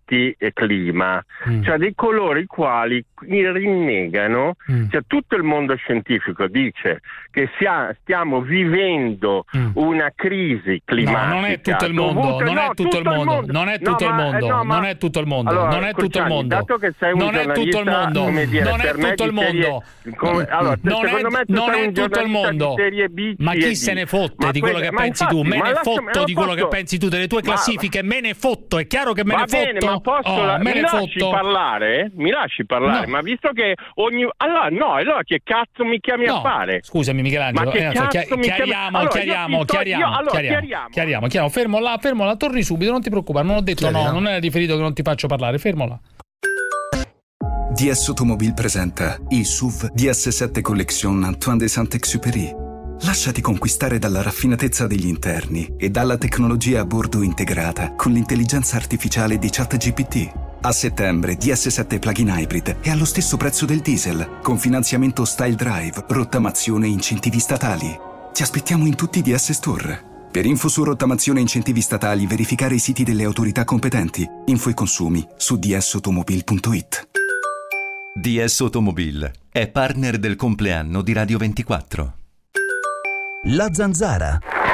anti-clima, mm. cioè dei coloro i quali rinnegano, mm. cioè tutto il mondo scientifico dice che sia, stiamo vivendo mm. una crisi climatica. No, non è tutto il mondo, dovuta, non, no, è tutto tutto il mondo. mondo, non è tutto no, il mondo, ma, no, non ma, è tutto il mondo, allora, non è tutto il mondo. Dato che sei un non è tutto il mondo, come dire, non è tutto il mondo. Come, allora, non, secondo è, me tu non è tutto il mondo. B, ma chi D. se ne fotte ma di quella, quello che ma pensi infatti, tu? Me ne lasciami, fotto di quello posso... che pensi tu delle tue classifiche, ma... me ne fotto, è chiaro che me Va ne bene, fotto. ma posso oh, la... me mi ne lasci fotto. parlare? Mi lasci parlare, no. ma visto che ogni allora no, allora che cazzo mi chiami no. a fare? Scusami Michelangelo, ma che eh, cazzo chi- mi chiariamo, chiami... allora, chiariamo, sto... chiariamo, io, allora, chiariamo, chiariamo. chiariamo, chiariamo, fermo là, fermo là, torni subito, non ti preoccupare, non ho detto chiariamo. no, non è riferito che non ti faccio parlare, fermo là. D S Automobile presenta il S U V D S sette Collection Antoine de Saint-Exupéry. Lasciati conquistare dalla raffinatezza degli interni e dalla tecnologia a bordo integrata con l'intelligenza artificiale di ChatGPT. A settembre D S sette Plug-in Hybrid è allo stesso prezzo del diesel, con finanziamento Style Drive, rottamazione e incentivi statali. Ti aspettiamo in tutti i D S Store. Per info su rottamazione e incentivi statali, verificare i siti delle autorità competenti. Info e consumi su d s automobile punto i t. D S Automobile è partner del compleanno di Radio ventiquattro. La Zanzara.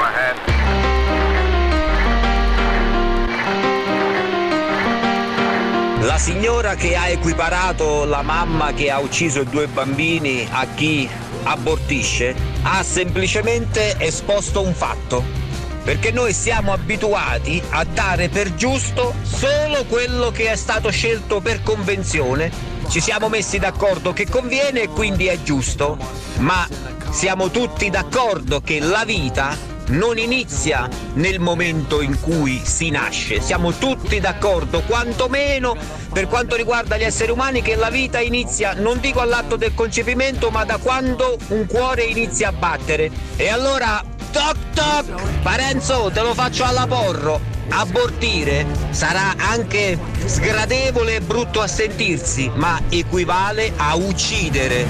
La signora che ha equiparato la mamma che ha ucciso i due bambini a chi abortisce ha semplicemente esposto un fatto, perché noi siamo abituati a dare per giusto solo quello che è stato scelto per convenzione. Ci siamo messi d'accordo che conviene e quindi è giusto, ma siamo tutti d'accordo che la vita non inizia nel momento in cui si nasce. Siamo tutti d'accordo, quantomeno per quanto riguarda gli esseri umani, che la vita inizia, non dico all'atto del concepimento, ma da quando un cuore inizia a battere. E allora, toc toc, Parenzo, te lo faccio alla Porro. Abortire sarà anche sgradevole e brutto a sentirsi, ma equivale a uccidere.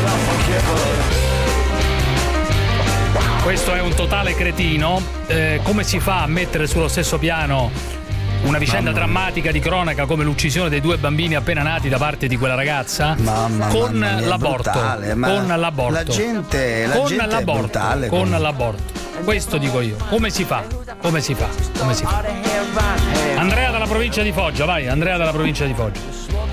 Questo è un totale cretino. Eh, come si fa a mettere sullo stesso piano una vicenda mamma drammatica di cronaca come l'uccisione dei due bambini appena nati da parte di quella ragazza mamma, con mamma mia, l'aborto, brutale, con l'aborto, la gente, la con gente l'aborto, è brutale, con come... l'aborto. Questo dico io. Come si fa? Come si fa? Come si fa? Andrea dalla provincia di Foggia, vai, Andrea dalla provincia di Foggia.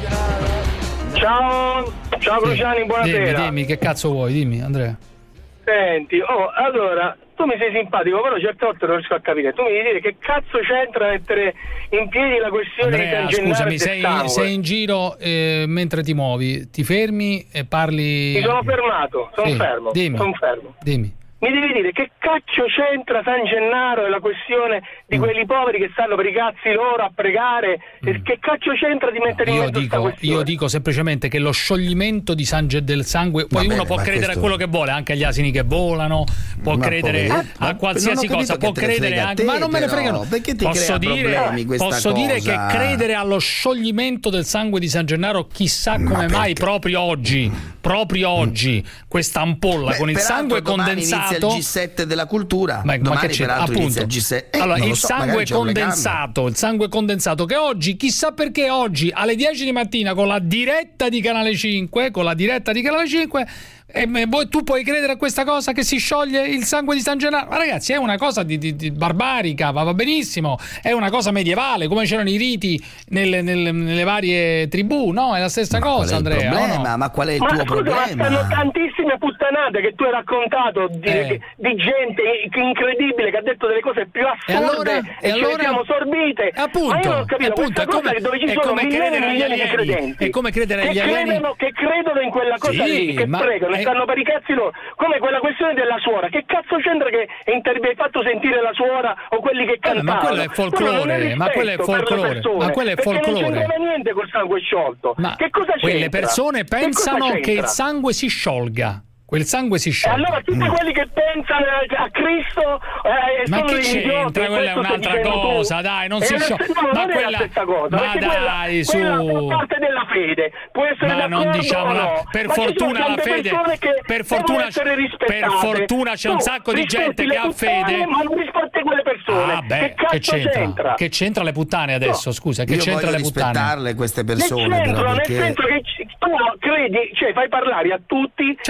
Ciao, ciao Cruciani, buonasera. Dimmi, dimmi, che cazzo vuoi? Dimmi, Andrea. Senti, oh, allora, tu mi sei simpatico, però certe volte non riesco a capire. Tu mi devi dire che cazzo c'entra mettere in piedi la questione Andrea, di San Gennaro scusami, e sei, del sei in giro eh, mentre ti muovi, ti fermi e parli... Mi sono fermato, sono sì, fermo, dimmi, sono fermo. Dimmi. Mi devi dire che cacchio c'entra San Gennaro e la questione di mm. quelli poveri che stanno per i cazzi loro a pregare? Mm. Che cacchio c'entra di mettere no, in io mezzo dico, questa questione? Io dico semplicemente che lo scioglimento di San Ge- del sangue, poi bene, uno può credere questo... a quello che vuole, anche agli asini che volano, può ma credere poveri, a qualsiasi cosa, può credere anche... Te, ma non me ne però, fregano. Perché ti posso crea dire, problemi questa posso cosa? dire che credere allo scioglimento del sangue di San Gennaro, chissà come mai proprio oggi, proprio oggi, questa ampolla Beh, con il sangue condensato... inizia il G sette della cultura. Ma, ma che c'è? Appunto, il G sette. Eh, allora, il so, sangue condensato, il sangue condensato che oggi, chissà perché oggi alle dieci di mattina con la diretta di Canale cinque, con la diretta di Canale cinque, e voi, tu puoi credere a questa cosa che si scioglie il sangue di San Gennaro? Ma ragazzi, è una cosa di, di, di barbarica, va, va benissimo, è una cosa medievale, come c'erano i riti nelle, nelle, nelle varie tribù, no? È la stessa ma cosa, Andrea. Problema? No? Ma qual è il ma tuo scusa, problema? Ma stanno tantissime puttanate che tu hai raccontato di, eh. di gente incredibile che ha detto delle cose più assurde e, allora, e, e allora, ce le siamo sorbite. Appunto, ma io non ho capito, appunto, è come, dove ci è sono come milioni credere e agli milioni di alieni, credenti è come credere agli che alieni credono, che credono in quella cosa sì, lì, che ma pregano è... e stanno per i cazzi loro, come quella questione della suora. Che cazzo c'entra che inter- hai fatto sentire la suora o quelli che cantavano? Ma quello è folklore, ma quello è folklore, ma quello è folklore. Non c'entra niente col sangue sciolto. Ma che cosa c'entra? Quelle persone pensano che, che il sangue si sciolga. Quel sangue si scioglie. E allora tutti mm. quelli che pensano a Cristo eh, ma sono che c'entra? Quella è un'altra cosa, tu. Dai, non si scioglie. No, ma non quella è la stessa cosa, ma dai, quella, su. quella fa parte della fede. Può essere ma non diciamo la... no. per ma fortuna la fede per fortuna per fortuna c'è un sacco di gente che ha fede. Ma non rispetti quelle persone. Ah, beh, che, che c'entra? c'entra? Che c'entra le puttane adesso, no. scusa, che Io c'entra le puttane? rispettarle queste persone, però, perché... nel senso che tu credi, cioè fai parlare a tutti, certo, ma io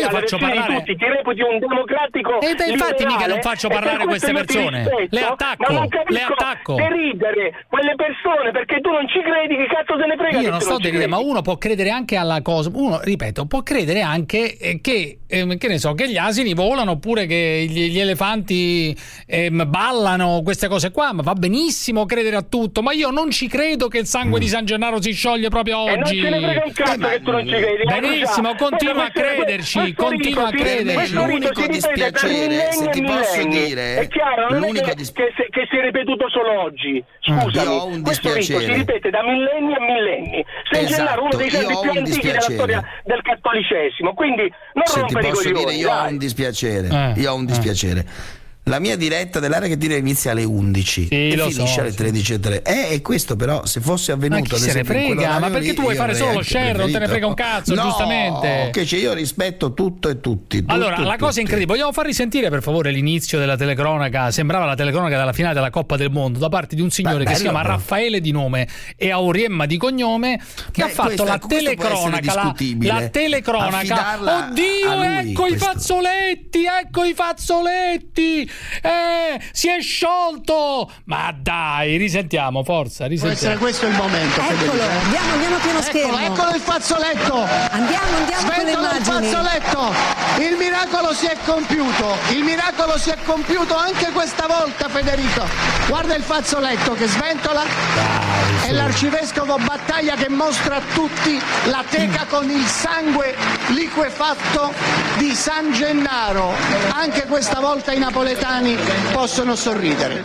io faccio parlare di tutti, ti reputi un democratico e beh, infatti liberale, mica non faccio parlare queste persone, rispetto, le attacco, ma non le attacco. deridere quelle persone perché tu non ci credi, che cazzo se ne frega? Io non sto deridere, ma uno può credere anche alla cosa, uno, ripeto, può credere anche eh, che, eh, che ne so, che gli asini volano oppure che gli, gli elefanti eh, ballano, queste cose qua, ma va benissimo credere a tutto, ma io non ci credo che il sangue mm. di San Gennaro si scioglie proprio oggi. E non ce ne frega un cazzo eh, che tu non ci credi. Benissimo, continua a crederci, continua a crederci. L'unico dispiacere, se ti posso dire, è chiaro, non l'unico è che, dis- che, si, che si è ripetuto solo oggi. Scusami, io ho un questo rito dispiacere. si ripete da millenni e millenni. San Esatto, Gennaro, uno dei santi più antichi della storia del cattolicesimo, quindi non se rompere i ti posso coglioni. dire, io dai. ho un dispiacere, eh, io ho un dispiacere. Eh. La mia diretta dell'area che tira inizia alle undici sì, e lo finisce so, alle sì. tredici e tre. Eh, e questo però se fosse avvenuto, ma chi ad se ne esempio, frega? Ma perché tu vuoi fare solo lo share? Non te ne frega un cazzo, no, giustamente. Che c'è, io rispetto tutto e tutti. Tutto, allora, la cosa tutti. incredibile, vogliamo far risentire per favore l'inizio della telecronaca? Sembrava la telecronaca della finale della Coppa del Mondo da parte di un signore Beh, che si chiama però. Raffaele di nome e Auriemma di cognome, che Beh, ha fatto questa, la telecronaca. La, la telecronaca. Oddio, ecco questo. i fazzoletti, ecco i fazzoletti. Eh. Si è sciolto! Ma dai, risentiamo, forza, risentiamo. Può essere questo il momento. Eccolo, andiamo, andiamo a pieno schermo. Eccolo, eccolo il fazzoletto. Andiamo, andiamo con le immagini. Il fazzoletto. Il miracolo si è compiuto. Il miracolo si è compiuto anche questa volta, Federico. Guarda il fazzoletto che sventola. Dai, è l'arcivescovo Battaglia che mostra a tutti la teca mm. con il sangue liquefatto di San Gennaro. Anche questa volta i napoletani possono sorridere.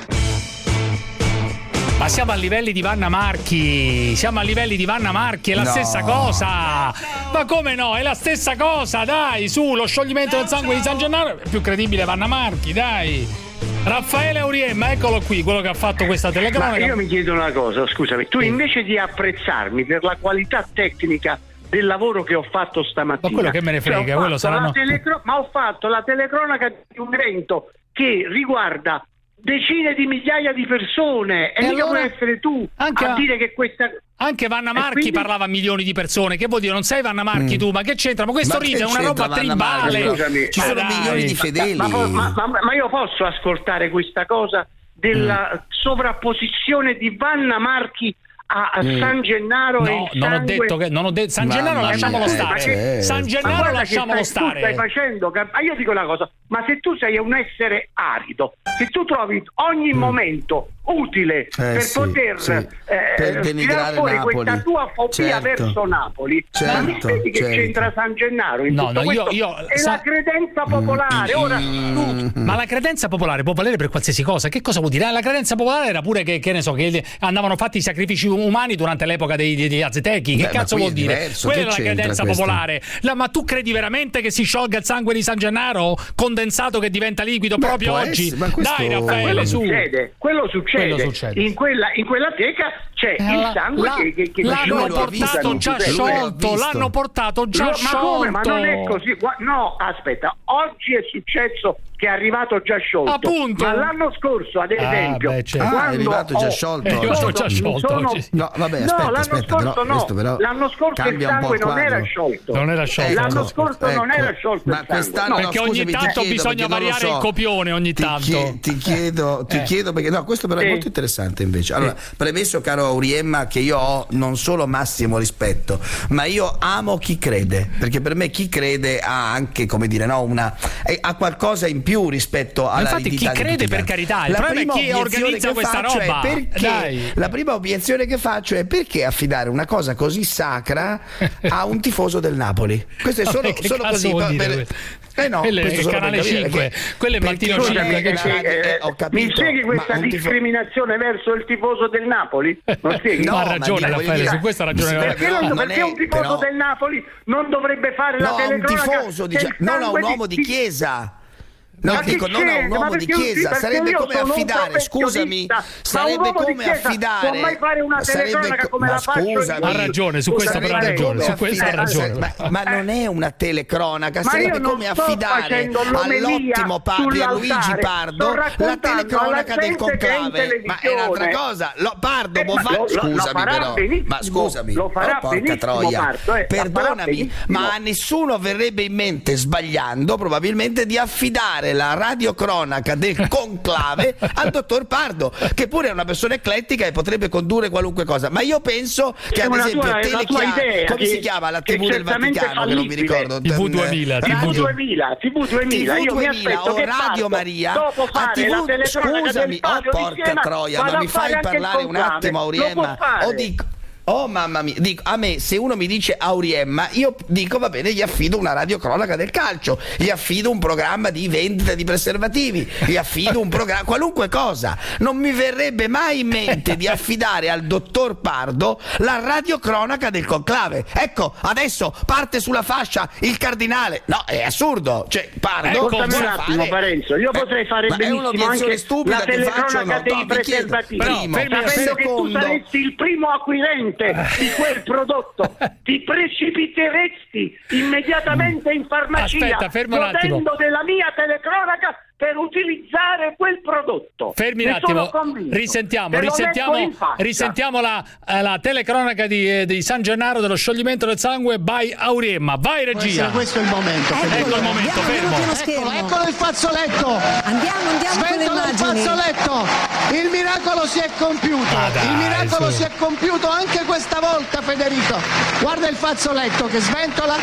Ma siamo a livelli di Vanna Marchi, siamo a livelli di Vanna Marchi, è la no. stessa cosa. Ma come no? È la stessa cosa, dai, su, lo scioglimento del sangue di San Gennaro è più credibile Vanna Marchi, dai. Raffaele Auriemma, eccolo qui, quello che ha fatto questa telecronaca. Ma io mi chiedo una cosa, scusami, tu invece di apprezzarmi per la qualità tecnica del lavoro che ho fatto stamattina, ma quello che me ne frega, cioè, quello saranno... telecro- ma ho fatto la telecronaca di un evento che riguarda decine di migliaia di persone e, e mica allora, puoi essere tu anche a dire che questa anche Vanna Marchi quindi... parlava a milioni di persone. Che vuol dire? Non sei Vanna Marchi mm. tu? Ma che c'entra? Ma questo ma ride è una roba tribale. Scusami, ci sono dai. milioni di fedeli. Ma, ma, ma, ma, ma io posso ascoltare questa cosa della mm. sovrapposizione di Vanna Marchi a mm. San Gennaro no, e non sangue... ho detto che non ho detto San Gennaro ma lasciamolo mia, stare che, San Gennaro lasciamolo stai, stare tu stai facendo ma io dico una cosa, ma se tu sei un essere arido, se tu trovi ogni mm. momento utile eh, per sì, poter sì. Eh, per tirare fuori Napoli. questa tua fobia certo. verso Napoli, certo, ma mi spieghi che certo. c'entra San Gennaro in no, tutto no, questo? io, io, è sa... la credenza popolare. Ora tu... ma la credenza popolare può valere per qualsiasi cosa. Che cosa vuol dire? La credenza popolare era pure che, che ne so, che andavano fatti i sacrifici umani durante l'epoca dei, degli aztechi. Che Beh, cazzo vuol dire? Diverso. Quella è la credenza questo? popolare. La, ma tu credi veramente che si sciolga il sangue di San Gennaro condensato che diventa liquido Beh, proprio oggi? Essere, questo... Dai Raffaele, quello su. Succede, quello succede. Quello succede. In quella, in quella teca c'è eh, il sangue la, che, che, che l'hanno portato già sciolto, l'hanno portato già Lo, sciolto. Ma come? Ma non è così. No, aspetta, oggi è successo che è arrivato già sciolto. Appunto. Ma l'anno scorso, ad esempio, ah, beh, certo. quando ah, è arrivato già sciolto. È arrivato già sciolto. Sono... No, vabbè, aspetta, no, l'anno aspetta, scorso però, no. però l'anno scorso il sangue non era sciolto. Non era sciolto. L'anno scorso ecco. non era sciolto. Ma quest'anno no, perché no, ogni scusami, tanto chiedo, bisogna variare so. il copione ogni ti tanto. Chiedo, ti chiedo, ti eh. chiedo perché no, questo però è sì. molto interessante invece. Allora, sì. premesso caro Auriemma che io ho non solo massimo rispetto, ma io amo chi crede, perché per me chi crede ha anche, come dire, no, una ha qualcosa in più rispetto alla infatti chi crede per carità, il la problema è chi organizza questa roba. Perché Dai. La prima obiezione che faccio è perché affidare una cosa così sacra a un tifoso del Napoli? Questo è solo, no, solo così per, eh no, quello è Canale cinque, quello è Mattino cinque. Che eh, eh, ho capito, mi spieghi questa discriminazione tifo... verso il tifoso del Napoli? Non spieghi? No, ha ragione Raffaele, su questa ragione. Perché, non, non perché è, un tifoso però... del Napoli non dovrebbe fare no, la telecronaca? Un tifoso, diciamo, non a un uomo di chiesa. No, dico non a un uomo di chiesa, sarebbe come affidare, scusami, sarebbe come affidare. Può mai fare una telecronaca come la faccio? Ha ragione, su questo però ha ragione, su questo ha ragione. Ma, ma non è una telecronaca, sarebbe come affidare all'ottimo padre Luigi Pardo la telecronaca del conclave. Ma è un'altra cosa. Lo, Pardo, può fare, scusami però, ma scusami, oh, porca troia, perdonami, ma a nessuno verrebbe in mente, sbagliando probabilmente, di affidare la radiocronaca del conclave al dottor Pardo, che pure è una persona eclettica e potrebbe condurre qualunque cosa. Ma io penso che, ad esempio, Telechia- come si chiama la tivù del Vaticano, che non mi ricordo, T V duemila, T V duemila, T V duemila, io mi aspetto o che Radio Maria, dopo a fare la T V, scusami, oh porca troia, ma mi fai parlare un attimo, Auriemma, o dico oh mamma mia, dico, a me se uno mi dice Auriemma, io dico va bene, gli affido una radiocronaca del calcio, gli affido un programma di vendita di preservativi, gli affido un programma, qualunque cosa. Non mi verrebbe mai in mente di affidare al dottor Pardo la radiocronaca del conclave. Ecco, adesso parte sulla fascia il cardinale. No, è assurdo, cioè Pardo eh, un attimo, Parenzo, io potrei fare eh, benissimo anche stupida la telecronaca no, dei no, preservativi, primo, sapendo che tu saresti il primo acquirente di quel prodotto, ti precipiteresti immediatamente in farmacia, aspetta, fermo un attimo, godendo della mia telecronaca per utilizzare quel prodotto. Fermi un attimo, risentiamo, risentiamo, risentiamo la, la telecronaca di, di San Gennaro dello scioglimento del sangue by Auriemma. Vai regia. Questo è il momento. Ecco, ecco il momento, andiamo, fermo. Eccolo, eccolo il fazzoletto. Andiamo, andiamo con le immagini. Il fazzoletto. Il miracolo si è compiuto. Ah, dai, il miracolo su. si è compiuto anche questa volta, Federico. Guarda il fazzoletto che sventola.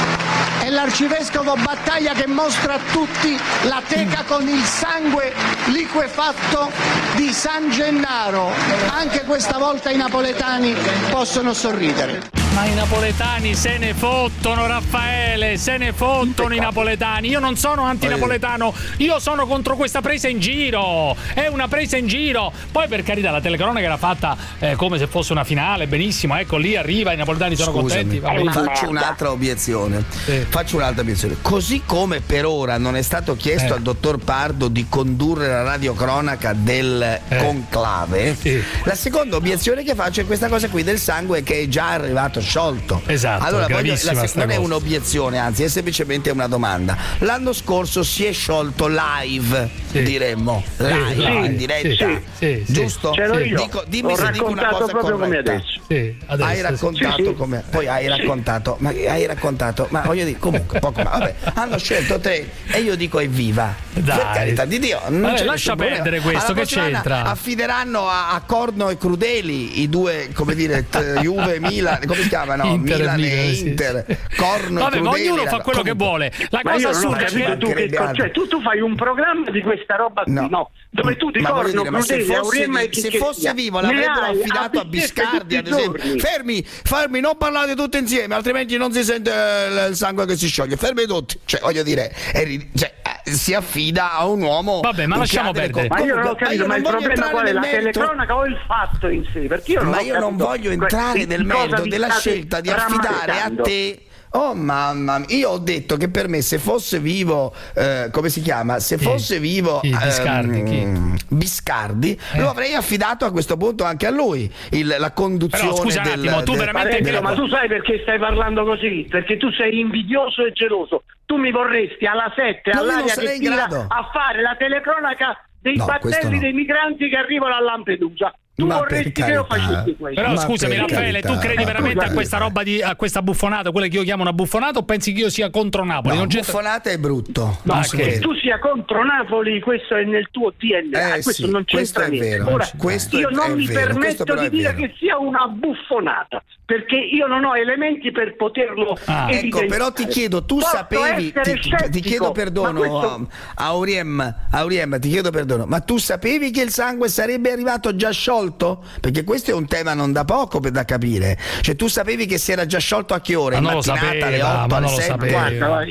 È l'arcivescovo Battaglia che mostra a tutti la teca con il sangue liquefatto di San Gennaro. Anche questa volta i napoletani possono sorridere. Ma i napoletani se ne fottono, Raffaele, se ne fottono i napoletani. Io non sono antinapoletano, io sono contro questa presa in giro. È una presa in giro. Poi, per carità, la telecronaca era fatta eh, come se fosse una finale, benissimo. Ecco, lì arriva, i napoletani sono Scusami, contenti. Faccio un'altra obiezione. Sì. Faccio un'altra obiezione. Così come per ora non è stato chiesto eh. al dottor Pardo di condurre la radiocronaca del eh. conclave, sì. la seconda obiezione che faccio è questa cosa qui del sangue che è già arrivato sciolto. Esatto. Allora voglio, la, non cosa. è un'obiezione, anzi è semplicemente una domanda. L'anno scorso si è sciolto live, sì. diremmo, live, sì, in diretta, sì, sì, sì, giusto? Ce l'ho io. Dico, dimmi Ho se dico una cosa proprio corretta. Come adesso. Sì, adesso. Hai raccontato sì, sì. come, poi hai sì. raccontato, ma hai raccontato, ma voglio dire, comunque poco ma vabbè, hanno scelto te e io dico evviva. Dai. Per carità di Dio, non vabbè, c'è lascia perdere questo, allora, che c'entra? Affideranno a, a Corno e Crudeli i due, come dire, t- Juve e Milan, come si chiamano? Inter, Milan e sì. Inter, Corno vabbè, e Crudeli. ma ognuno fa quello comunque. che vuole. La ma cosa io non ho assurda è capito che tu, che co- cioè, tu, tu fai un programma di questa roba qui, no, no dove tu di ma Corno, dire, ma se Crudeli, fosse, Auriemma e se chi fosse sia, vivo l'avrebbero affidato a Biscardi, ad esempio. Giorni. Fermi, fermi, non parlate tutti insieme, altrimenti non si sente il sangue che si scioglie. Fermi tutti. Cioè, voglio dire, è, cioè, si affida a un uomo. Vabbè, ma lasciamo perdere. Ma io non ho capito, ma, ma il problema qual è? La merito. telecronaca o il fatto in sé? Perché io non ma ho io non voglio entrare che, nel merito della scelta di affidare a te. Oh mamma mia, io ho detto che per me se fosse vivo, eh, come si chiama? Se fosse chi? vivo chi? Biscardi, ehm, chi? Biscardi eh. lo avrei affidato a questo punto anche a lui, il, la conduzione. Però, scusa del, un attimo, tu del, veramente Parenzo, ma tu sai perché stai parlando così? Perché tu sei invidioso e geloso. Tu mi vorresti alla sette no, all'aria che tira a fare la telecronaca dei no, battelli no. dei migranti che arrivano a Lampedusa. Tu ma vorresti che io facessi questo. Però ma scusami Raffaele, carità. tu credi veramente a questa roba di a questa buffonata, quella che io chiamo una buffonata, o pensi che io sia contro Napoli? No, non c'è... buffonata è brutto. No, che che tu sia contro Napoli, questo è nel tuo D N A, eh, questo sì, non c'entra questo niente. È vero. Ora, questo io è, non è mi vero, permetto di dire vero. che sia una buffonata, perché io non ho elementi per poterlo ah. evidenziare. Ecco, però ti chiedo, tu Posso sapevi, ti, scettico, ti chiedo perdono, questo... Auriem, Auriem, ti chiedo perdono, ma tu sapevi che il sangue sarebbe arrivato già sciolto? Perché questo è un tema non da poco per da capire. Cioè tu sapevi che si era già sciolto a che ore? Ma in non mattinata, lo sapeva, alle otto, ma alle non lo sette? sapeva. Guarda,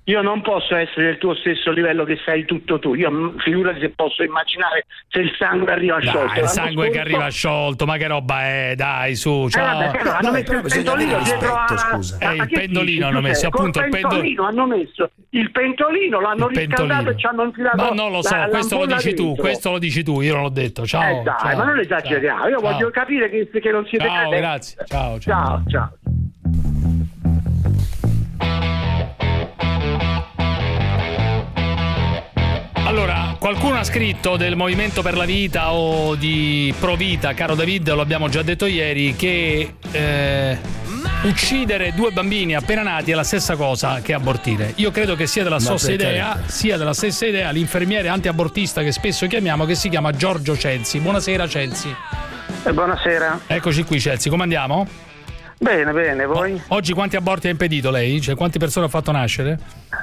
io non posso essere del tuo stesso livello che sai tutto tu. Io figurati se posso immaginare se il sangue arriva sciolto. Dai, il sangue scorso... che arriva sciolto, ma che roba è? Dai, su, ciao. Eh, vabbè, però, hanno no, messo il pendolino dietro a... scusa. Eh, il pendolino hanno messo, appunto il pendolino hanno messo il pentolino, l'hanno il riscaldato pentolino. E ci hanno infilato. Ma non lo so, la, questo lo dici dentro. tu, questo lo dici tu, io non l'ho detto. Ciao. Eh dai, ciao, ma non esageriamo. Io ciao. voglio capire che, che non siete ciao, credenti. Grazie. Ciao, ciao. Ciao, ciao. Allora, qualcuno ha scritto del Movimento per la Vita o di Pro Vita, caro David, lo abbiamo già detto ieri, che eh, uccidere due bambini appena nati è la stessa cosa che abortire. Io credo che sia della stessa idea, sia della stessa idea l'infermiere antiabortista che spesso chiamiamo, che si chiama Giorgio Celsi. Buonasera Celsi. Eh, buonasera. Eccoci qui Celsi, come andiamo? Bene, bene, voi? O- oggi quanti aborti ha impedito lei? Cioè quante persone ha fatto nascere?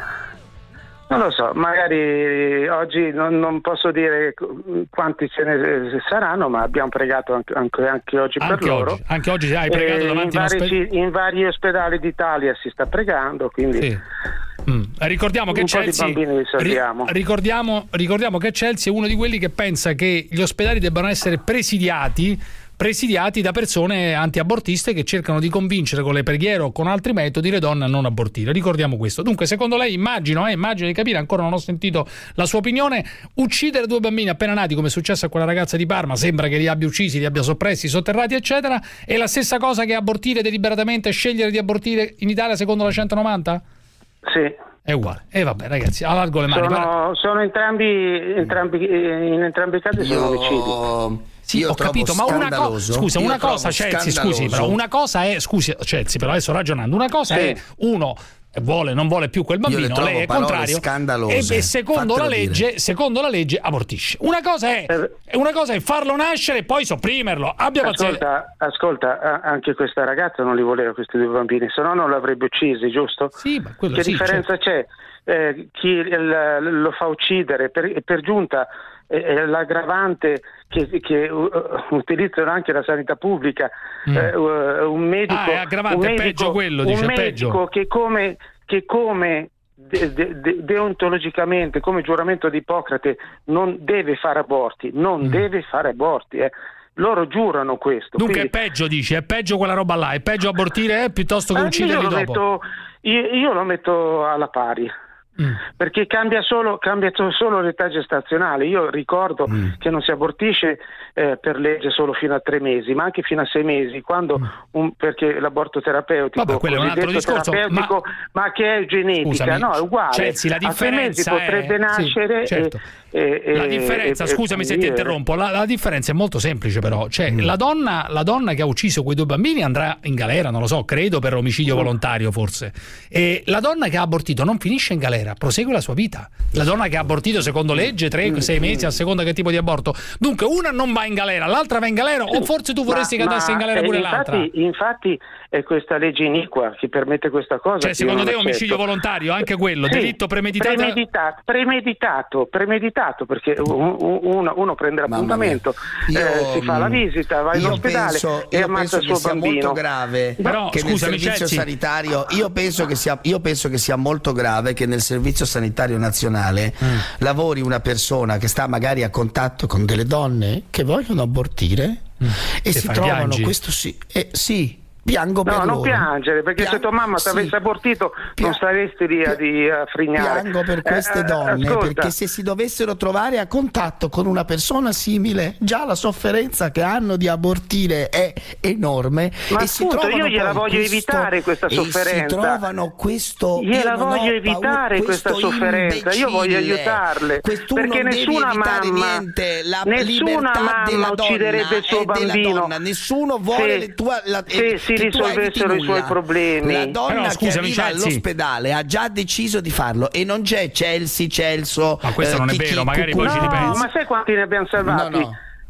Non lo so, magari oggi non, non posso dire quanti ce ne saranno, ma abbiamo pregato anche, anche, anche oggi anche per loro. Oggi. Anche oggi hai pregato e davanti in, a vari, ospedale? in vari ospedali d'Italia si sta pregando, quindi... Sì. Mm. Ricordiamo che un Chelsea, po' di bambini li salviamo. ricordiamo, ricordiamo che Chelsea è uno di quelli che pensa che gli ospedali debbano essere presidiati presidiati da persone antiabortiste che cercano di convincere con le preghiere o con altri metodi le donne a non abortire. Ricordiamo questo. Dunque, secondo lei, immagino, eh, immagino di capire, ancora non ho sentito la sua opinione, uccidere due bambini appena nati, come è successo a quella ragazza di Parma, sembra che li abbia uccisi, li abbia soppressi, sotterrati, eccetera, è la stessa cosa che abortire deliberatamente, scegliere di abortire in Italia secondo la centonovanta? Sì. È uguale. E eh, vabbè, ragazzi, allargo le mani. Sono, sono entrambi, entrambi, in entrambi i casi sono Io... omicidi. Sì, io ho capito, ma una cosa, scusa, io una cosa, Chelsea, scusi, però una cosa è, scusi, Chelsea, però adesso ragionando, una cosa sì. è uno vuole, non vuole più quel bambino, lei è contrario, e beh, secondo la legge, dire. secondo la legge abortisce. Una cosa è, eh, una cosa è farlo nascere e poi sopprimerlo. Abbia pazienza. Ascolta, ascolta, anche questa ragazza non li voleva questi due bambini, se no non l'avrebbe uccisi, giusto? Sì, ma quello che sì, differenza certo. c'è? Eh, chi il, lo fa uccidere per, per giunta eh, l'aggravante che, che uh, utilizzano anche la sanità pubblica, mm. eh, uh, un medico, ah, è aggravante, un medico, è peggio quello, dice, un medico peggio. che come, che come de, de, de, deontologicamente, come giuramento di Ippocrate, non deve fare aborti, non mm. deve fare aborti, eh. Loro giurano questo. Dunque quindi... è peggio, dici, è peggio quella roba là, è peggio abortire eh, piuttosto che ah, ucciderli io dopo. Metto, io, io lo metto alla pari. Mm. Perché cambia solo, cambia solo l'età gestazionale. Io ricordo mm. che non si abortisce eh, per legge solo fino a tre mesi, ma anche fino a sei mesi, quando mm. un, perché l'aborto terapeutico, vabbè, quello è un altro discorso, ma... ma che è genetica, scusami, no, è uguale. Chelsea, la differenza a sei mesi potrebbe è... nascere. Sì, certo. e, e, la differenza, e, scusami e, se ti interrompo, la, la differenza è molto semplice, però, cioè mm. la donna, la donna che ha ucciso quei due bambini andrà in galera, non lo so, credo per omicidio mm. volontario forse. E la donna che ha abortito non finisce in galera, prosegue la sua vita. La donna che ha abortito secondo legge tre sei mesi a seconda che tipo di aborto. Dunque una non va in galera, l'altra va in galera, o forse tu vorresti ma, che andasse in galera pure infatti, l'altra? Infatti è questa legge iniqua che permette questa cosa. Cioè secondo te è omicidio volontario anche quello, sì, delitto premeditato? Premeditato, premeditato, premeditato perché uno, uno prende l'appuntamento, io, eh, si fa la visita, va in ospedale penso, e ammazza il suo sia bambino. Molto grave però, che scusami, nel servizio Chelsea. sanitario, io penso che sia io penso che sia molto grave che nel servizio sanitario nazionale mm. lavori una persona che sta magari a contatto con delle donne che vogliono abortire mm. e che si trovano piangi. questo sì, eh, sì piango per no, loro. Non piangere, perché Pian- se tua mamma ti sì. avesse abortito Pia- non staresti lì a, di, a frignare. Piango per queste eh, donne, ascolta. perché se si dovessero trovare a contatto con una persona simile, già la sofferenza che hanno di abortire è enorme. Ma e appunto, si io gliela voglio questo, evitare questa sofferenza. E si trovano questo. Gliela voglio evitare questa sofferenza. Io voglio aiutarle. Perché nessuna mamma, niente, la nessuna mamma ucciderebbe il suo bambino. Nessuno vuole se, le tua, la, se si risolvessero i suoi problemi. La donna però, scusami, che arriva all'ospedale ha già deciso di farlo e non c'è Chelsea, Celso. Ma questo eh, non è chi, vero, chi, magari cu- poi no, ci ripensi. ma sai quanti ne abbiamo salvati? No, no.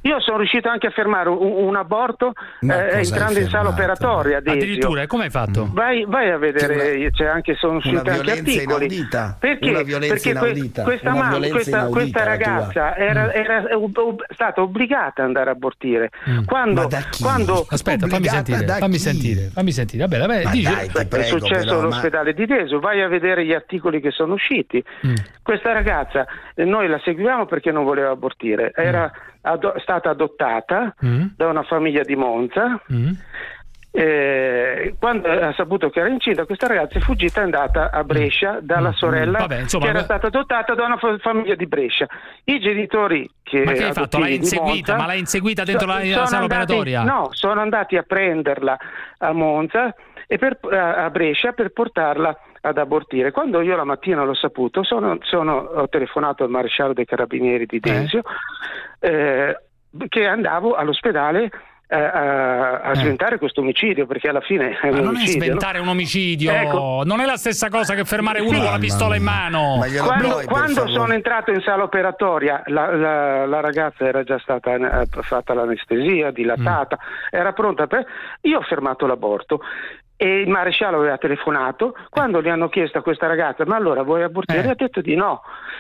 io sono riuscito anche a fermare un, un aborto eh, entrando in sala operatoria. Addirittura, come hai fatto? Vai, vai a vedere, una, c'è anche, sono usciti anche articoli. Inaudita. Perché? Una violenza Perché inaudita. questa, una mamma, violenza questa, inaudita, questa ragazza era, era ob- ob- stata obbligata ad andare a abortire. Mm. Quando, quando aspetta, fammi sentire, fammi sentire, fammi sentire. Vabbè, vabbè, dici, dai, è prego, successo però, all'ospedale ma... di Desio, vai a vedere gli articoli che sono usciti. Mm. Questa ragazza, noi la seguivamo perché non voleva abortire, era mm. Ado- stata adottata mm. da una famiglia di Monza. Mm. Eh, quando ha saputo che era incinta, questa ragazza è fuggita e è andata a Brescia dalla sorella Vabbè, insomma, che era beh... stata adottata da una fa- famiglia di Brescia. I genitori che ma che hai fatto? L'hai inseguita? Monza, ma l'hai inseguita dentro so, la, la sala andati, operatoria? No, sono andati a prenderla a Monza e per, a Brescia per portarla ad abortire. Quando io la mattina l'ho saputo, sono, sono, ho telefonato al maresciallo dei carabinieri di Desio eh. Eh, che andavo all'ospedale a, a, a sventare eh. questo omicidio, perché alla fine è un ma non omicidio, è sventare no? un omicidio, ecco. Non è la stessa cosa che fermare uno sì, con la pistola in mano. Quando, bloi, quando sono entrato in sala operatoria la, la, la ragazza era già stata eh, fatta l'anestesia, dilatata, mm. era pronta per... Io ho fermato l'aborto e il maresciallo aveva telefonato. Quando gli hanno chiesto a questa ragazza ma allora vuoi abortire, eh. ha detto di no,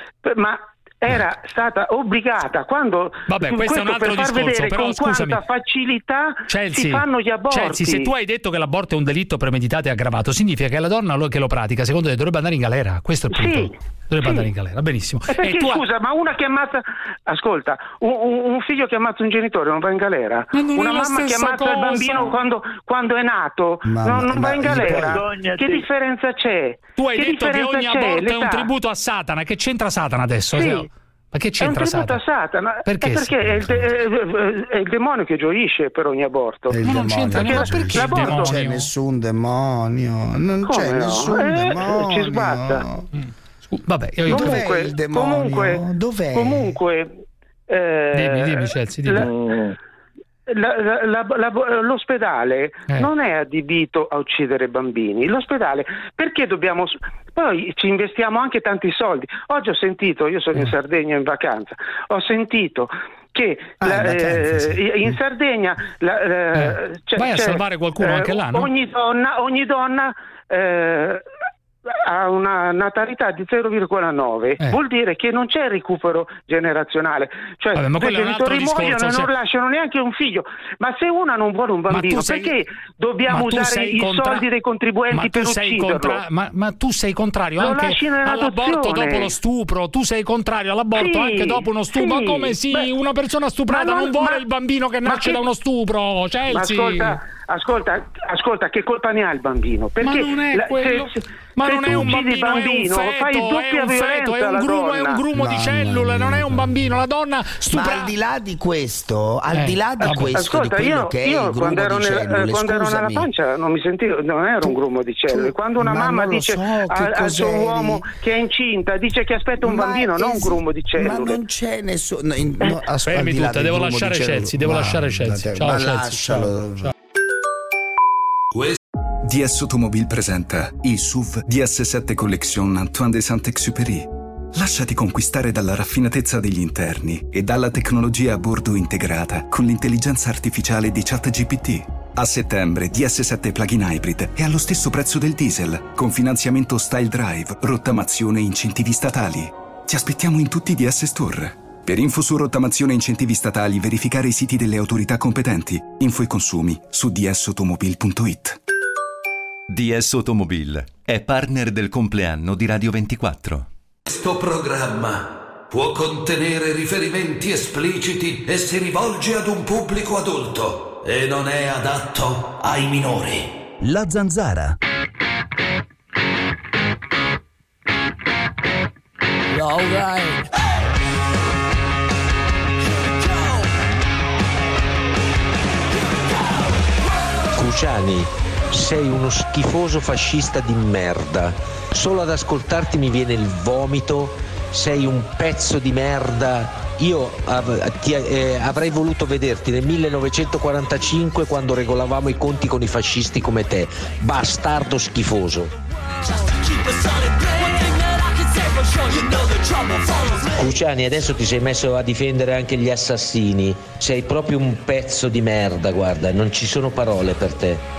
ma era stata obbligata. Quando vabbè, questo, questo è un altro per far discorso, vedere però con scusami, quanta facilità Chelsea, si fanno gli aborti. Chelsea, se tu hai detto che l'aborto è un delitto premeditato e aggravato, significa che la donna che lo pratica, secondo te, dovrebbe andare in galera. Questo è il punto. Sì, dovrebbe sì. andare in galera, benissimo. E perché, e tu scusa, ma una che ammazza, ascolta, un, un figlio che ammazza un genitore non va in galera? Una mamma che ammazza cosa. il bambino quando, quando è nato mamma, non, non va in galera? Che differenza c'è? Tu hai che detto che ogni aborto l'età? è un tributo a Satana. Che c'entra Satana adesso? Sì. Ma che c'entra è un tributo Satana? a Satana? Perché? È perché è il, de- è il demonio che gioisce per ogni aborto. È il ma non c'entra perché non c'è nessun demonio, non Come c'è no? nessun eh, demonio. Ci sbatta. Mm. Vabbè, io comunque, il demonio? comunque, Dov'è? Comunque, eh, dimmi, dimmi, Chelsea, dimmi. La, La, la, la, la, l'ospedale eh. non è adibito a uccidere bambini. L'ospedale, perché dobbiamo, poi ci investiamo anche tanti soldi. Oggi ho sentito, io sono in Sardegna in vacanza, ho sentito che ah, la, vacanza, eh, sì. in Sardegna la, eh, c'è, vai a c'è, salvare qualcuno eh, anche là, no? Ogni donna, ogni donna eh, ha una natalità di zero virgola nove, eh. vuol dire che non c'è recupero generazionale, cioè Vabbè, ma i genitori muoiono e non cioè... lasciano neanche un figlio. Ma se una non vuole un bambino, sei... perché dobbiamo usare i contra... soldi dei contribuenti ma per ucciderlo? Contra... Ma, ma tu sei contrario lo anche all'aborto dopo lo stupro, tu sei contrario all'aborto sì, anche dopo uno stupro, sì. ma come sì, Beh, una persona stuprata non, non vuole ma... il bambino che nasce che... da uno stupro, Chelsea. Ma ascolta, ascolta, ascolta, che colpa ne ha il bambino? Perché ma non è la, quello... se, ma se non è un bambino, bambino, è un feto, fai doppia è un feto, è un grumo, è un grumo di cellule, non è un bambino, la donna stupra. Ma al di là di questo, al eh, di là di vabbè. questo, Ascolta, di quello io, che è io il quando grumo ero, di nel, cellule, quando ero nella pancia non mi sentivo, non era un grumo di cellule. Quando una ma mamma dice so, al, al suo uomo che è incinta, dice che aspetta un ma bambino, es- non un grumo di cellule. Ma non c'è nessuno. No, in, no, Fermi tutta, devo lasciare Chelsea, devo lasciare Chelsea. Ciao, ma Chelsea. lascialo. Ciao. D S Automobile presenta il S U V D S sette Collection Antoine de Saint-Exupéry. Lasciati conquistare dalla raffinatezza degli interni e dalla tecnologia a bordo integrata con l'intelligenza artificiale di ChatGPT. A settembre D S sette Plug-in Hybrid è allo stesso prezzo del diesel, con finanziamento Style Drive, rottamazione e incentivi statali. Ti aspettiamo in tutti i D S Store. Per info su rottamazione e incentivi statali, verificare i siti delle autorità competenti. Info e consumi su d s automobile punto i t. D S Automobile è partner del compleanno di Radio ventiquattro. Questo programma può contenere riferimenti espliciti e si rivolge ad un pubblico adulto e non è adatto ai minori. La Zanzara. All right. Cruciani, sei uno schifoso fascista di merda. Solo ad ascoltarti mi viene il vomito. Sei un pezzo di merda. Io av- ti, eh, avrei voluto vederti nel millenovecentoquarantacinque quando regolavamo i conti con i fascisti come te. Bastardo schifoso. Cruciani, adesso ti sei messo a difendere anche gli assassini. Sei proprio un pezzo di merda, guarda, non ci sono parole per te.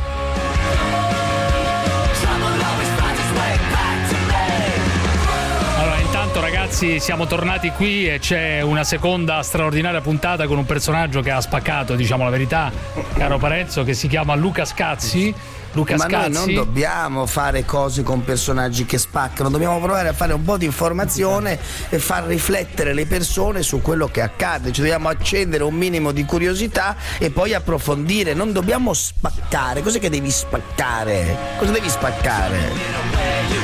Ragazzi, siamo tornati qui e c'è una seconda straordinaria puntata con un personaggio che ha spaccato, diciamo la verità, caro Parenzo, che si chiama Luca Scazzi. Luca Ma Scazzi. noi non dobbiamo fare cose con personaggi che spaccano, dobbiamo provare a fare un po' di informazione e far riflettere le persone su quello che accade, ci dobbiamo accendere un minimo di curiosità e poi approfondire, non dobbiamo spaccare. Cos'è che devi spaccare? Cosa devi spaccare?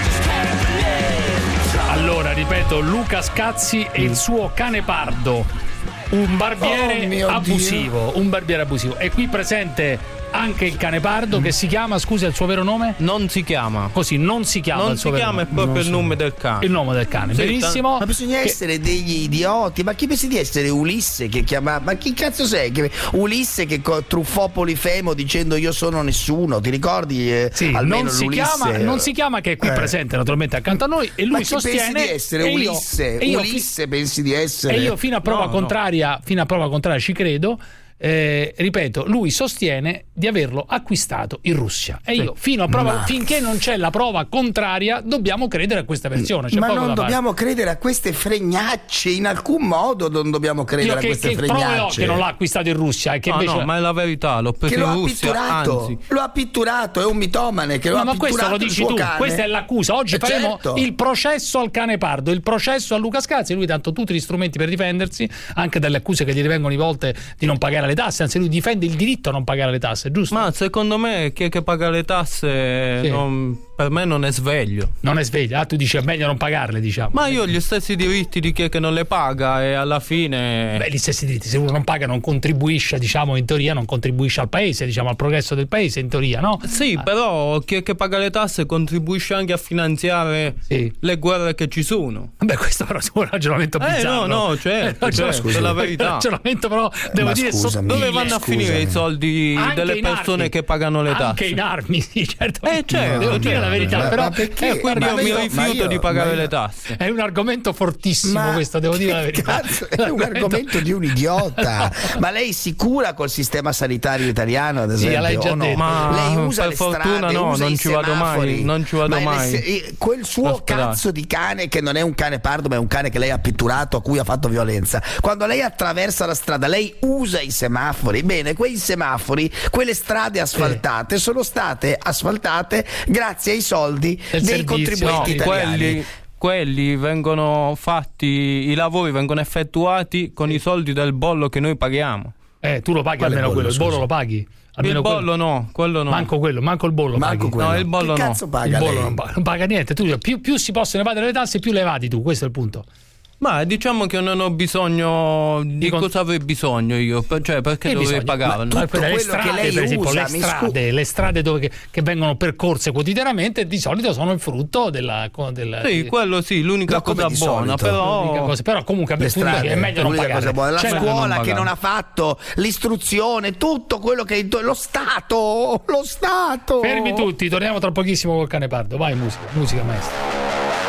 Allora, ripeto, Luca Scazzi e il suo cane pardo, un barbiere oh abusivo, Dio. un barbiere abusivo. È qui presente anche il cane pardo che si chiama, scusa, il suo vero nome? Non si chiama. Così, non si chiama non il suo si vero chiama, nome. è proprio Non il so. nome del cane. Il nome del cane, Sì, benissimo. Ma bisogna che... essere degli idioti. Ma chi pensi di essere Ulisse che chiama? Ma chi cazzo sei? Che... Ulisse che co- truffò Polifemo dicendo io sono nessuno, ti ricordi? Eh, sì, almeno non si, chiama, non si chiama, che è qui eh. presente naturalmente accanto a noi e lui Ma chi sostiene pensi di essere e io, Ulisse? e io, Ulisse pensi di essere? E io fino a prova No, contraria, fino a prova contraria ci credo. Eh, ripeto, lui sostiene di averlo acquistato in Russia e io fino a prova, Ma... finché non c'è la prova contraria dobbiamo credere a questa versione. C'è ma poco non da dobbiamo fare. credere a queste fregnacce, in alcun modo non dobbiamo credere io che, a queste che fregnacce. provo che non l'ha acquistato in Russia e che no, invece no, ma è la verità, l'ho preso che lo in ha Russia, pitturato, anzi. lo ha pitturato, è un mitomane che lo no, ha ma questo pitturato lo il dici suo tu, cane. questa è l'accusa. Oggi Eh, faremo certo. il processo al cane pardo, il processo a Luca Scazzi. Lui tanto tutti gli strumenti per difendersi anche dalle accuse che gli rivengono di volte di non pagare le tasse, anzi lui difende il diritto a non pagare le tasse, giusto? Ma secondo me chi è che paga le tasse Sì. non, per me non è sveglio. Non è sveglio, ah, tu dici è meglio non pagarle, diciamo. Ma io ho gli stessi diritti di chi è che non le paga e alla fine... Beh, gli stessi diritti, se uno non paga non contribuisce, diciamo, in teoria non contribuisce al paese, diciamo, al progresso del paese, in teoria, no? Sì, ah. però chi è che paga le tasse contribuisce anche a finanziare sì. le guerre che ci sono. Beh, questo però è un ragionamento eh, bizzarro. no, no, certo, eh, certo, è la verità. Un ragionamento però, devo Ma dire, scusami, sottile. Dove vanno a scusami. finire i soldi Anche delle in persone armi. che pagano le tasse? Anche in armi, sì, certo. Eh, certo, devo dire certo. la verità, Ma- però ma perché? eh, Quindi Ma io mi io- rifiuto ma io- di pagare ma io- le tasse. è un argomento fortissimo Ma questo, devo dire la che verità. cazzo, è un argomento di un idiota. Ma lei si cura col sistema sanitario italiano, ad Sì, esempio? l'hai già o no? detto. Ma lei usa per le fortuna strade, no, usa non i ci vado mai, semafori. non ci vado Ma mai. le- eh, quel suo Ospedale. cazzo di cane, che non è un cane pardo, ma è un cane che lei ha pitturato, a cui ha fatto violenza. Quando lei attraversa la strada, lei usa i semafori. Bene, quei semafori, quelle strade asfaltate, sono state asfaltate grazie ai soldi Del dei servizio, contribuenti No, italiani. quelli, quelli vengono fatti, i lavori vengono effettuati con i soldi del bollo che noi paghiamo. Eh, tu lo paghi Quale almeno bollo, quello, il bollo scusa? lo paghi. Almeno Il bollo quello. no, quello no. Manco quello, manco il bollo Manco paghi. quello. No, il bollo che no. cazzo Il paga bollo lei? non paga, non paga niente. Tu, più, più si possono evadere le tasse, più le evadi tu. Questo è il punto. Ma diciamo che non ho bisogno di con- cosa avrei bisogno io, per- cioè perché Che dovrei bisogno? pagarlo? Ma Ma tutto le quello strade, che lei per esempio, usa, le mi strade, le strade dove, che, che vengono percorse quotidianamente di solito sono il frutto della, della Sì, quello sì, l'unica No, come cosa di buona, solito. però l'unica cosa. Però comunque Le per tutti strade, è meglio non l'unica pagare. cosa buona. La C'è meglio scuola non che pagare. non ha fatto l'istruzione, tutto quello che lo Stato, lo Stato. Fermi tutti, torniamo tra pochissimo col cane pardo. Vai, musica, musica maestra.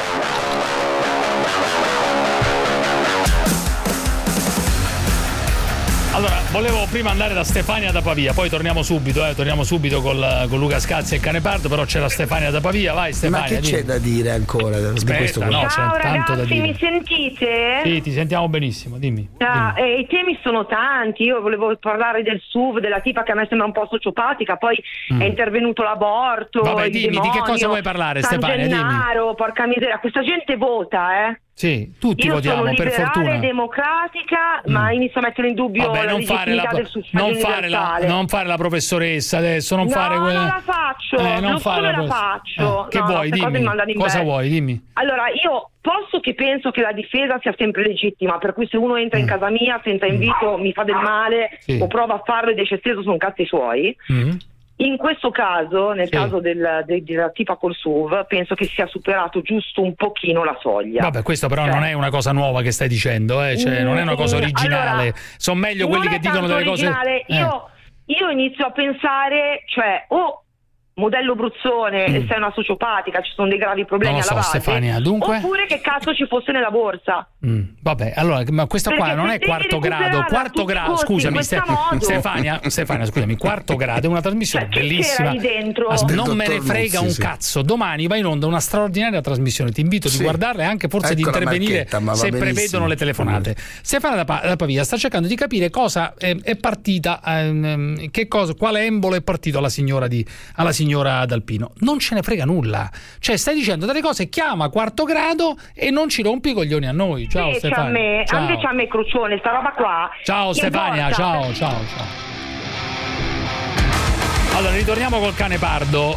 Allora, volevo prima andare da Stefania da Pavia, poi torniamo subito, eh, torniamo subito col, con Luca Scazzi e il cane pardo, però c'è la Stefania da Pavia, vai Stefania. Ma che dimmi. c'è da dire ancora di Aspetta, questo? no, c'è Ciao tanto da ragazzi, dire. mi sentite? Sì, ti sentiamo benissimo, dimmi. Ah, dimmi. eh, I temi sono tanti, io volevo parlare del S U V, della tipa che a me sembra un po' sociopatica, poi Mm. è intervenuto l'aborto, Vabbè, il dimmi, di che demonio, cosa vuoi parlare, San Stefania, dimmi. Gennaro, porca miseria, questa gente vota, eh. Sì, tutti Io votiamo, sono per liberale, fortuna. democratica, Mm. ma inizio a mettere in dubbio Vabbè, la non fare la, legittimità del suffragio non fare la, universale. non fare la professoressa adesso, non no, fare quella... non la faccio, Eh, non non fare come la profess- faccio. Eh, che No, vuoi, queste cose dimmi. mi mandano in Cosa bestia. vuoi, dimmi. Allora, io posso che penso che la difesa sia sempre legittima, per cui se uno entra in casa mia senza invito mi fa del male Sì. o prova a farlo ed esce steso sono cazzi suoi. Mm. In questo caso, nel Sì. caso del, de- della tipa col S U V, penso che sia superato giusto un pochino la soglia. Vabbè, questo però Cioè, non è una cosa nuova che stai dicendo, eh? Cioè, non è una cosa Mm, originale. allora, Sono meglio quelli non che è dicono tanto delle cose. originale. Eh. Io, io inizio a pensare, cioè, o modello Bruzzone mm. e sei una sociopatica, ci sono dei gravi problemi alla so, base, Stefania, dunque... oppure che cazzo ci fosse nella borsa. Mm. Vabbè, allora, ma questo Perché qua non è quarto grado, quarto grado, scusami, Ste- Stefania, Stefania, scusami, quarto grado è una trasmissione cioè, bellissima. Lì dentro? Asp- non me ne frega Nuzzi, un sì. cazzo. Domani va in onda una straordinaria trasmissione. Ti invito sì. di guardarla e anche forse ecco di intervenire se prevedono le telefonate. Mm. Stefania da, pa- da Pavia sta cercando di capire cosa è, è partita, ehm, che cosa, quale embolo è partito alla signora di alla signora D'Alpino. Non ce ne frega nulla. Cioè, stai dicendo delle cose, chiama quarto grado e non ci rompi i coglioni a noi. Ciao Invece Stefania. a me, ciao. invece a me Crucione, sta roba qua. Ciao Stefania, importa. ciao, ciao, ciao. Allora, ritorniamo col cane pardo.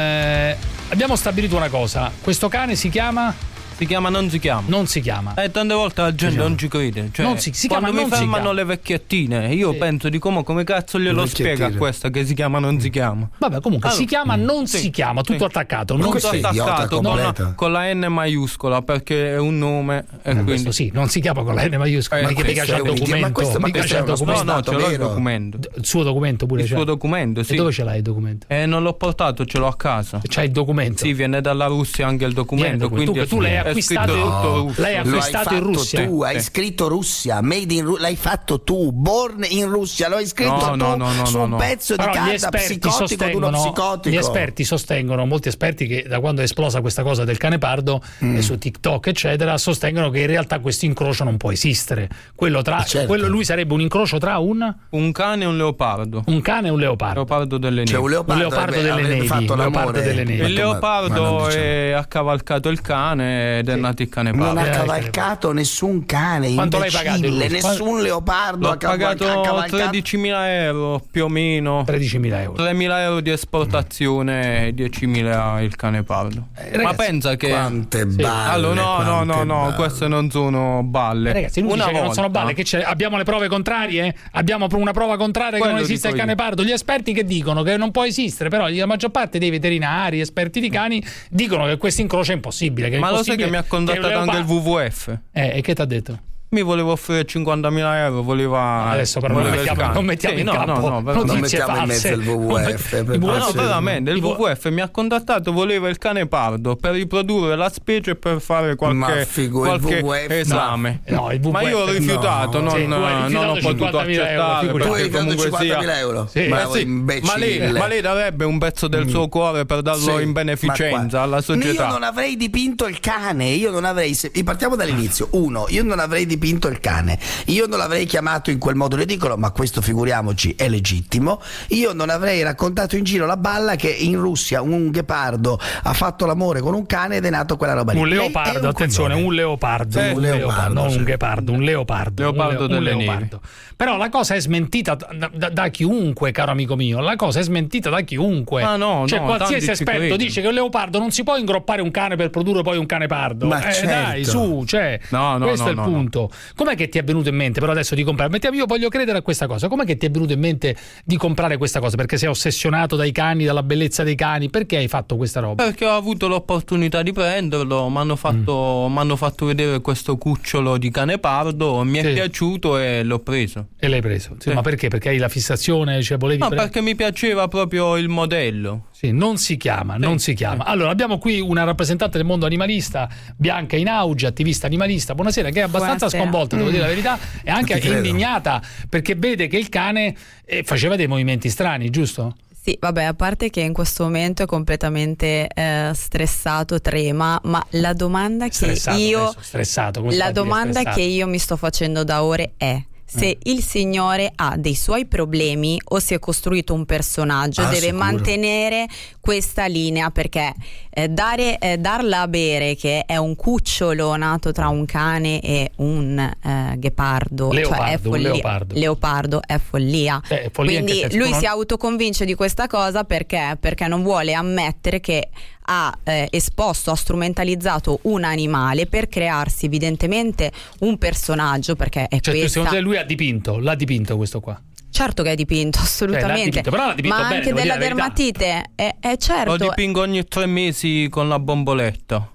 Eh, abbiamo stabilito una cosa. Questo cane si chiama? Si chiama non si chiama. Non si chiama. E eh, tante volte la gente non ci crede. Cioè, non si, si quando chiama, mi non fermano si le vecchiettine, io sì. penso di come, come cazzo glielo spiega a questa che si chiama non si chiama. Vabbè, comunque allora, si chiama non sì, si chiama, tutto sì. attaccato. Non non tutto si attaccato, non, con la N maiuscola perché è un nome. E eh, quindi... sì, non si chiama con la N maiuscola, eh, ma che mica c'è il documento. Ma questo, ma c'è il documento. No, no, ce l'ho il documento. Il suo documento pure il c'è. suo documento, sì. E dove ce l'hai il documento? Eh, non l'ho portato, ce l'ho a casa. C'hai il documento? Sì, viene dalla Russia anche il documento. Quindi tu l'hai acquistato. Lei ha acquistato in Russia. Tu hai scritto Russia, made in Ru- l'hai fatto tu, born in Russia, l'hai scritto no, tu no, no, no, su no, un no. pezzo Però di carta psicotico ad uno psicotico. Gli esperti sostengono, molti esperti che da quando è esplosa questa cosa del cane pardo mm. e su TikTok eccetera, sostengono che in realtà questo incrocio non può esistere. Quello tra certo. quello lui sarebbe un incrocio tra un un cane e un leopardo. Un cane e un leopardo. Leopardo delle nevi. Cioè un leopardo, un leopardo delle nevi. Leopardo delle nevi. Il leopardo è, ha cavalcato il cane ed è sì. nato il cane pardo. Non ha cavalcato nessun cane, quanto l'hai pagato? Nessun leopardo l'ho ha cavalcato. pagato tredicimila euro più o meno. tredicimila euro. tremila euro di esportazione e diecimila il cane pardo. Eh, ragazzi, ma pensa che quante balle. Sì. Allora, no, no, no, no, balle. queste non sono balle. Eh, ragazzi, lui una dice volta, che non sono balle, che c'è, abbiamo le prove contrarie? Abbiamo una prova contraria che non esiste il cane pardo. Gli esperti che dicono che non può esistere, però la maggior parte dei veterinari, esperti di cani dicono che questo incrocio è impossibile. Che ma è lo sai che mi ha contattato leopardo... anche il W W F? Eh, e che ti ha detto? Mi voleva offrire cinquantamila euro, voleva. Adesso però non mettiamo, non mettiamo sì, in no, campo no, no, non mettiamo in mezzo il W W F. No, no, veramente il W W F mi ha contattato, voleva il cane pardo per riprodurre la specie e per fare qualche, figo, qualche W W F, esame. No, no, il W W F, ma io ho rifiutato, no, non, sì, non ho potuto accettare. Tu hai rifiutato cinquantamila euro? Sì. Ma, Eh sì. ma, lei, ma lei darebbe un pezzo del suo cuore per darlo sì, in beneficenza alla società? Io non avrei dipinto il cane, io non avrei. Se, partiamo dall'inizio. Uno, io non avrei dipinto il cane. Io non l'avrei chiamato in quel modo ridicolo, ma questo figuriamoci è legittimo. Io non avrei raccontato in giro la balla che in Russia un ghepardo ha fatto l'amore con un cane ed è nato quella roba lì. Un leopardo, un attenzione, coglione. un leopardo, sì, un, un leopardo, non sì. un ghepardo, un leopardo, leopardo un, delle un leopardo. Però la cosa è smentita da, da, da chiunque, caro amico mio. La cosa è smentita da chiunque. Ah, no, cioè, no, qualsiasi esperto dice che un leopardo non si può ingroppare un cane per produrre poi un cane pardo. Ma eh, certo. dai, su, cioè, no, no, questo no, è il no, punto. No. Com'è che ti è venuto in mente, però adesso di comprare? Mettiamo, io voglio credere a questa cosa. Com'è che ti è venuto in mente di comprare questa cosa? Perché sei ossessionato dai cani, dalla bellezza dei cani? Perché hai fatto questa roba? Perché ho avuto l'opportunità di prenderlo, mi hanno fatto, mm. fatto vedere questo cucciolo di cane pardo, mi è sì. piaciuto e l'ho preso. E l'hai preso? Sì, sì. Ma perché? Perché hai la fissazione? Cioè volevi no, pre- perché mi piaceva proprio il modello. Sì, non si chiama, sì. non si chiama. Allora, abbiamo qui una rappresentante del mondo animalista, Bianca Inaugi, attivista animalista. Buonasera, che è abbastanza Buonasera. sconvolta, devo mm. dire la verità, e anche indignata perché vede che il cane eh, faceva dei movimenti strani, giusto? Sì, vabbè, a parte che in questo momento è completamente eh, stressato, trema, ma la domanda che stressato io adesso, stressato, come la domanda che io mi sto facendo da ore è: se eh. il signore ha dei suoi problemi o si è costruito un personaggio, ah, deve sicuro. mantenere questa linea, perché eh, dare, eh, darla a bere che è un cucciolo nato tra un cane e un eh, ghepardo, leopardo, cioè è follia, leopardo. leopardo è follia, eh, è follia quindi lui non... si autoconvince di questa cosa perché perché non vuole ammettere che ha eh, esposto, ha strumentalizzato un animale per crearsi evidentemente un personaggio, perché è cioè, questa... secondo te lui ha dipinto, l'ha dipinto questo qua? Certo che è dipinto, assolutamente. Cioè, l'ha dipinto, però l'ha dipinto ma bene, anche della dermatite è, è certo. Lo dipingo ogni tre mesi con la bomboletta. Sì.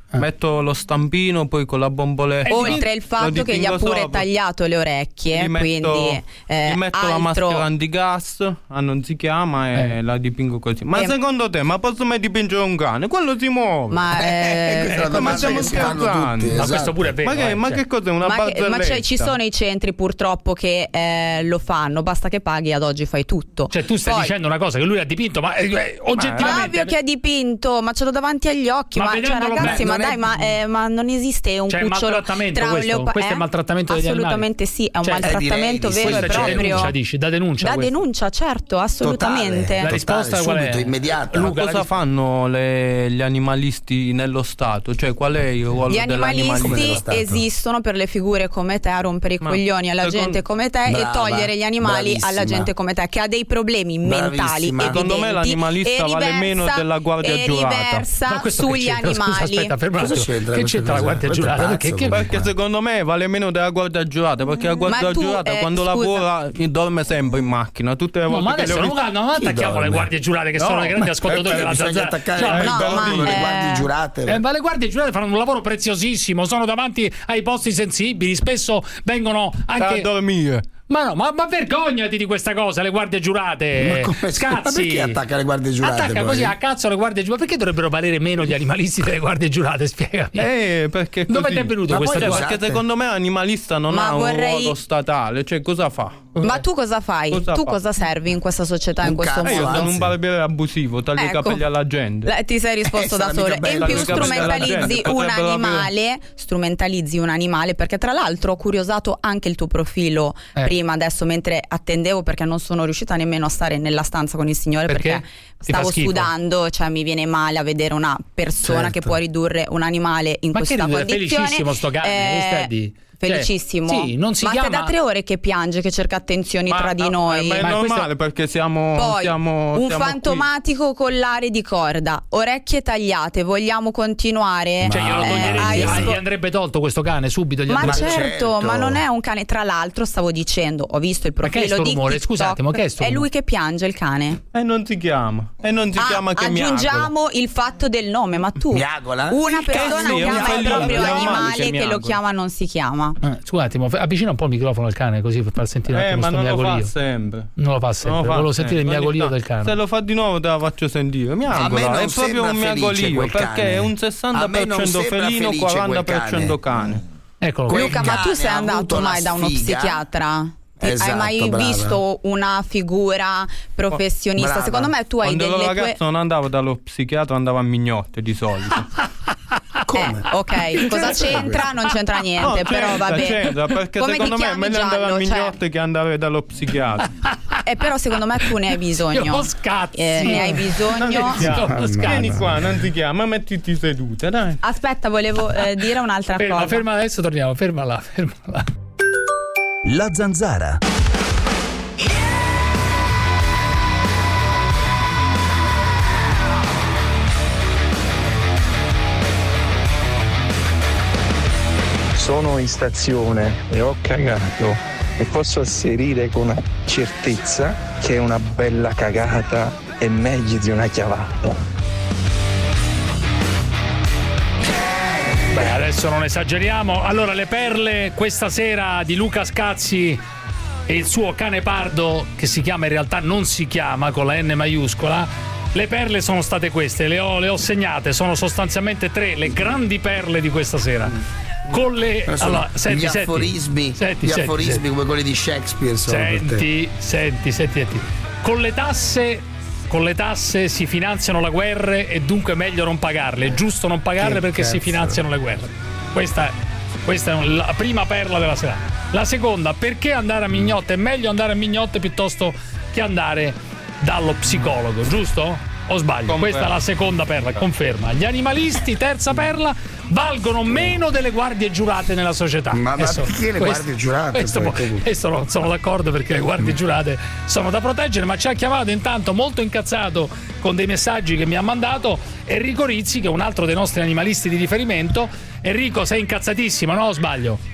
Eh. Metto lo stampino, poi con la bomboletta. Oltre il fatto che gli ha pure sopra. tagliato le orecchie, gli metto, quindi eh, gli metto altro... la maschera antigas, ah, non si chiama, e eh. la dipingo così. Ma eh. secondo te, ma posso mai dipingere un cane? Quello si muove. Ma, eh, eh, ma stiamo scherzando. Esatto. Ma questo pure è vero. Ma che, eh, ma cioè. che cos'è? Una ma, barzelletta? che, ma cioè, ci sono i centri purtroppo che eh, lo fanno, basta che paghi, ad oggi fai tutto. Cioè tu stai Poi... dicendo una cosa che lui ha dipinto, ma eh, oggettivamente. Ma ovvio che ha dipinto, ma ce l'ho davanti agli occhi. Ma, ma cioè, ragazzi, ma dai, è... ma, eh, ma non esiste un cioè, cucciolo tra un questo, leopardo. Questo è maltrattamento degli animali. Assolutamente sì, è un cioè, maltrattamento vero e proprio. Denuncia, dici, da denuncia. Da questo. denuncia, certo, assolutamente. Totale, la risposta Totale, qual è? Subito, immediata. Luca, cosa fanno le, gli animalisti nello Stato? Cioè, qual è il ruolo Gli animalisti esistono per le figure come te, a rompere i Ma coglioni alla secondo... gente come te Brava, e togliere gli animali bravissima. alla gente come te, che ha dei problemi mentali evidenti. Secondo me l'animalista riversa, vale meno della guardia e giurata. riversa sugli animali. Scusa, aspetta, ferma, che c'entra la guardia giurata? Perché, che, perché secondo me vale meno della guardia giurata, perché la guardia tu, giurata eh, quando scusa. lavora dorme sempre in macchina tutte le volte. No, ma adesso non, non, non attacchiamo le guardie giurate che no, sono le grandi ascoltatori della Zanzara. Cioè, no, no, ma, le guardie giurate. Eh, ma le guardie giurate fanno un lavoro preziosissimo, sono davanti ai posti sensibili, spesso vengono anche a dormire. Ma no, ma, ma vergognati di questa cosa, le guardie giurate. Ma come, Scazzi. Ma perché attacca le guardie giurate? Attacca poi? così a cazzo le guardie giurate. Perché dovrebbero valere meno gli animalisti delle guardie giurate? Spiegami. Eh, perché così. Dove ti è venuto ma questa cosa? Perché secondo me l'animalista non ma ha vorrei... un ruolo statale, cioè cosa fa? Ma tu cosa fai? Cosa tu fa? cosa servi in questa società, un in questo modo? modo? Io sono un barbiere abusivo, taglio ecco. i capelli alla gente. La, ti sei risposto eh, da solo. E in più strumentalizzi un animale, avere... strumentalizzi un animale, perché tra l'altro ho curiosato anche il tuo profilo eh. prima, adesso mentre attendevo, perché non sono riuscita nemmeno a stare nella stanza con il signore perché, perché stavo sudando, cioè mi viene male a vedere una persona certo. che può ridurre un animale in ma questa che condizione. Felicissimo sto cane, eh, felicissimo, cioè, sì, non si ma chiama... è da tre ore che piange, che cerca attenzioni ma, tra di noi. Ma è ma normale questo... perché siamo Poi, siamo, un siamo fantomatico qui. Collare di corda, orecchie tagliate, vogliamo continuare? Cioè glielo toglieresti, eh, gli andrebbe tolto questo cane subito? Gli ma andrebbe... certo, certo, ma non è un cane. Tra l'altro stavo dicendo, ho visto il profilo ma che è di rumore? TikTok. Scusate, ma che è sto È lui che piange il cane. E non si chiama. E non si ah, chiama che aggiungiamo miagola. il fatto del nome, ma tu miagola? Una persona sì, chiama il proprio animale che, che lo chiama non si chiama. Eh, scusate, avvicina un po' il microfono al cane così per far sentire un eh, attimo ma non miagolio. lo fa sempre. Non lo fa sempre. Volevo sentire il miagolio del cane. Se lo fa di nuovo te la faccio sentire. Miagola, è proprio un miagolio perché è un sessanta per cento felino, quaranta per cento cane. Eccolo. Luca, ma tu sei andato mai da uno psichiatra? Esatto, hai mai brava. visto una figura professionista? Brava. Secondo me tu hai Quando delle ero ragazzo tue... non andavo dallo psichiatra, andavo a mignotte di solito. Come? Eh, ok, cosa c'entra? Non c'entra niente, no, però c'entra, vabbè. C'entra, perché come secondo ti me è meglio andare a mignotte cioè... che andare dallo psichiatra. Eh, però secondo me tu ne hai bisogno. Io scazzi. Eh, ne hai bisogno. Vieni qua, non ti chiama, mettiti seduta, dai. Aspetta, volevo eh, dire un'altra ferma, cosa. Ferma, adesso torniamo, ferma là, ferma là. La Zanzara. Sono in stazione e ho cagato e posso asserire con certezza che una bella cagata è meglio di una chiavata. Beh, adesso non esageriamo. Allora, le perle questa sera di Luca Scazzi e il suo cane pardo, che si chiama in realtà non si chiama con la N maiuscola. Le perle sono state queste, le ho, le ho segnate, sono sostanzialmente tre le grandi perle di questa sera. Con le allora, senti, gli senti, aforismi, senti, gli senti, aforismi senti. come quelli di Shakespeare. Senti, senti, senti, senti. Con le tasse, con le tasse si finanziano le guerre e dunque è meglio non pagarle. È giusto non pagarle che perché cazzo. Si finanziano le guerre. Questa è, questa è la prima perla della sera. La seconda, perché andare a mignotte? È meglio andare a mignotte piuttosto che andare dallo psicologo, giusto? O sbaglio? Conferma. Questa è la seconda perla, conferma. Gli animalisti, terza perla, valgono meno delle guardie giurate nella società. Ma, ma questo, perché le questo, guardie giurate? Questo, questo no, sono d'accordo perché le guardie giurate sono da proteggere, ma ci ha chiamato intanto molto incazzato con dei messaggi che mi ha mandato Enrico Rizzi, che è un altro dei nostri animalisti di riferimento. Enrico, sei incazzatissimo, no? O sbaglio?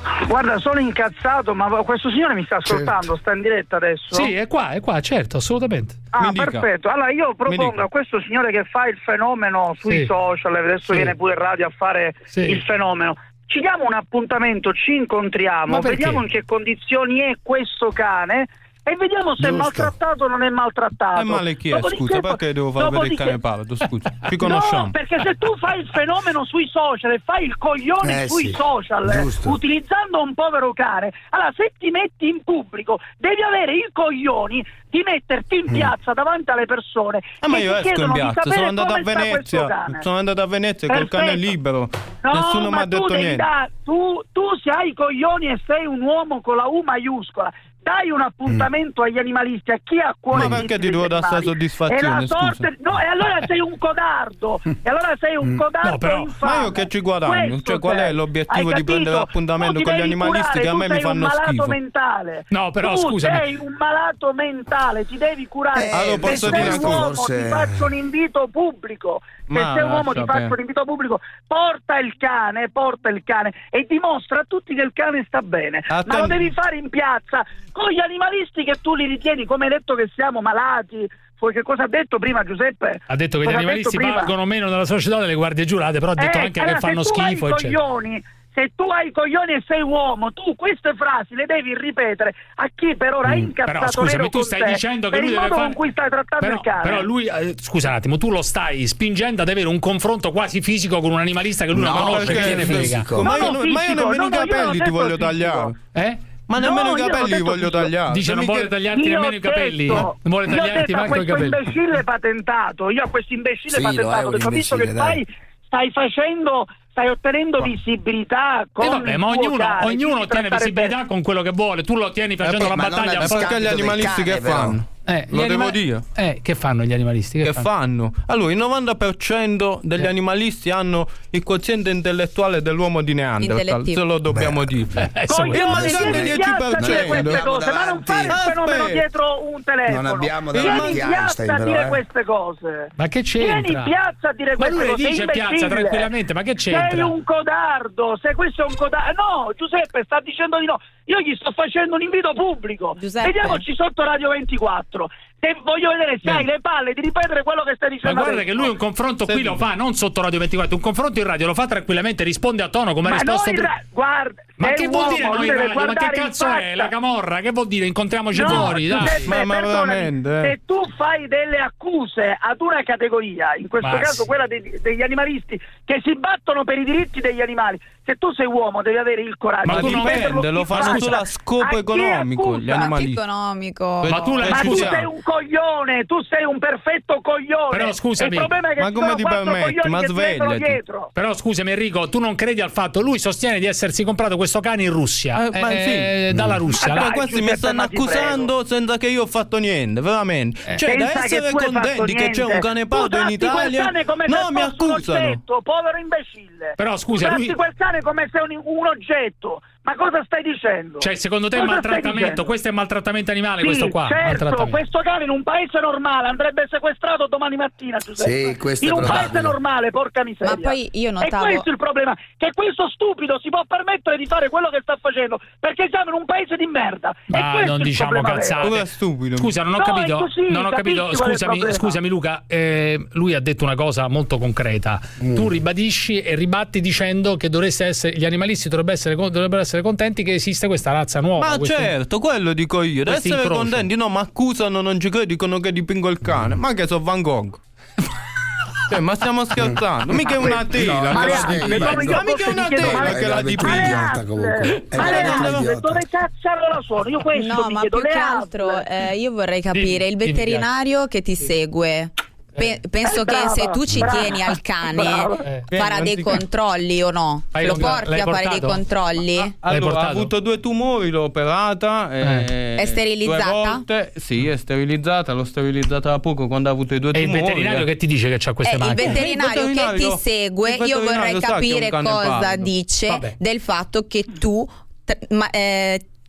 Guarda, sono incazzato, ma questo signore mi sta ascoltando, certo. Sta in diretta adesso? Sì, è qua, è qua, certo, assolutamente. Ah, perfetto. Allora io propongo a questo signore che fa il fenomeno sui sì. social, adesso sì. viene pure in radio a fare sì. il fenomeno. Ci diamo un appuntamento, ci incontriamo, vediamo in che condizioni è questo cane e vediamo se Giusto. è maltrattato o non è maltrattato. E male chi è, scusa, perché devo far vedere il cane pardo, scusa, ci conosciamo. No, perché se tu fai il fenomeno sui social e fai il coglione eh, sui sì. social, Giusto. utilizzando un povero cane, allora se ti metti in pubblico devi avere i coglioni di metterti in piazza mm. davanti alle persone. Ah, ma io esco in piazza, sono andato a Venezia, sono andato a Venezia col cane libero, no, nessuno mi ha detto niente. Da, tu, tu se hai i coglioni e sei un uomo con la U maiuscola, dai un appuntamento mm. agli animalisti, a chi ha cuore. Ma perché ti devo dare questa soddisfazione? Sorte... No, e allora sei un codardo. E allora sei un codardo no, però, infame. Ma io che ci guadagno? Cioè, qual è l'obiettivo di prendere l'appuntamento con gli animalisti curare, che a me mi fanno schifo? Tu sei un malato mentale. No, però tu scusami. sei un malato mentale, ti devi curare. Eh, allora posso se dire sei un uomo forse... ti faccio un invito pubblico. Se Ma sei un uomo ti faccio un invito pubblico, porta il cane, porta il cane e dimostra a tutti che il cane sta bene. Atten- Ma lo devi fare in piazza con gli animalisti che tu li ritieni, come hai detto che siamo malati. Che cosa ha detto prima Giuseppe? Ha detto che cosa gli animalisti valgono meno nella società delle guardie giurate, però ha detto eh, anche allora, che fanno schifo. Se tu hai i coglioni, se tu hai i coglioni e sei uomo, tu queste frasi le devi ripetere a chi per ora è incazzato. Però scusami, tu stai dicendo che lui deve fare. Con cui stai trattando però, il cane. Però lui, eh, scusa un attimo, tu lo stai spingendo ad avere un confronto quasi fisico con un animalista che lui no, non conosce, che gliene frega. Ma io, no, ma io nemmeno i capelli ti voglio tagliare. Eh? Ma nemmeno no, i capelli li voglio tagliare. Dice non vuole tagliarti nemmeno i capelli. Non vuole tagliarti manco i capelli. Io a questo imbecille patentato, io a questo imbecille sì, patentato, ho visto che stai, stai facendo, stai ottenendo no. visibilità con eh vabbè, ma ognuno, cane, ognuno ottiene visibilità per... con quello che vuole. Tu lo ottieni facendo eh, la battaglia. Ma perché gli animalisti cane, che però. fanno? Eh, lo anima- devo dire. Eh, che fanno gli animalisti? Che, che fanno? fanno? Allora, il novanta per cento degli eh. animalisti hanno il quoziente intellettuale dell'uomo di Neanderthal, se lo dobbiamo Beh. dire. Eh, il mancante dieci per cento. Cose, ma non fare il fenomeno dietro un telefono. Non abbiamo davanti Vieni in piazza a dire queste cose. Ma che c'entra? Vieni in piazza a dire queste cose. Ma lui dice piazza tranquillamente, ma che c'entra? Sei un codardo, se questo è un codardo. No, Giuseppe sta dicendo di no. Io gli sto facendo un invito pubblico. Giuseppe. Vediamoci sotto Radio ventiquattro. E voglio vedere se hai le palle di ripetere quello che stai dicendo. Ma guarda adesso. che lui un confronto qui lo fa, non sotto Radio ventiquattro, un confronto in radio lo fa tranquillamente, risponde a tono come ha risposto prima. Ra- guarda, ma che vuol dire noi in radio? Ma che cazzo è la camorra? Che vuol dire incontriamoci no, fuori? Dai. Giuseppe, ma veramente. Se tu fai delle accuse ad una categoria, in questo ma caso sì. quella dei, degli animalisti che si battono per i diritti degli animali, se tu sei uomo devi avere il coraggio. Ma dipende, lo fanno solo a scopo economico gli animalisti. Economico. Ma tu, ma tu sei un coglione, tu sei un perfetto coglione. Però scusami, il problema è che ma come ti permetti? Ma svegliati. Però scusami Enrico, tu non credi al fatto, lui sostiene di essersi comprato questo cane in Russia, eh, ma eh, sì. dalla Russia. Ma questi mi stanno accusando senza che io ho fatto niente, veramente. Eh. Cioè, senza da essere contenti che c'è un cane pardo in Italia. No, mi accusano. Un oggetto, povero imbecille. Però scusa, tu lui quel cane come se un, un oggetto. Ma cosa stai dicendo? Cioè, secondo te è maltrattamento? Questo è maltrattamento animale, sì, questo qua? Certo, questo cane in un paese normale andrebbe sequestrato domani mattina, Giuseppe. Sì, questo in è un probabile. paese normale, porca miseria. Ma poi io notavo... E questo è il problema, che questo stupido si può permettere di fare quello che sta facendo, perché siamo in un paese di merda. Ma e non diciamo cazzate. Stupido. Scusa, non ho no, capito. Così, non ho capito. Scusami, scusami Luca, eh, lui ha detto una cosa molto concreta. Mm. Tu ribadisci e ribatti dicendo che dovreste essere, gli animalisti dovrebbero essere, dovrebbero essere contenti che esiste questa razza nuova. Ma questi, certo, quello dico io. Deve essere incrocio. Contenti, no, ma accusano, non ci credo, dicono che dipingo il cane. Ma che so Van Gogh. Cioè, ma stiamo scherzando? Mica è una tela. Ma, ma, ma mica è una tela che la dipinge. Comunque. Ma le altre, dove cazzo la suono? Io questo no, mi ma chiedo, più che altro eh, io vorrei capire il veterinario che ti segue. Pe- penso eh, brava, che se tu ci brava, tieni al cane eh, farà dei controlli o no? Hai lo un, porti a fare dei controlli? Ah, allora, ha avuto due tumori, l'ho operata. Eh. È sterilizzata? Due volte. Sì, è sterilizzata, l'ho sterilizzata da poco quando ha avuto i due e tumori. E il veterinario che ti dice che c'ha queste eh, macchine? Il veterinario, il veterinario che ti segue, io vorrei capire cosa pardo. dice Vabbè. del fatto che tu... Tra- ma, eh,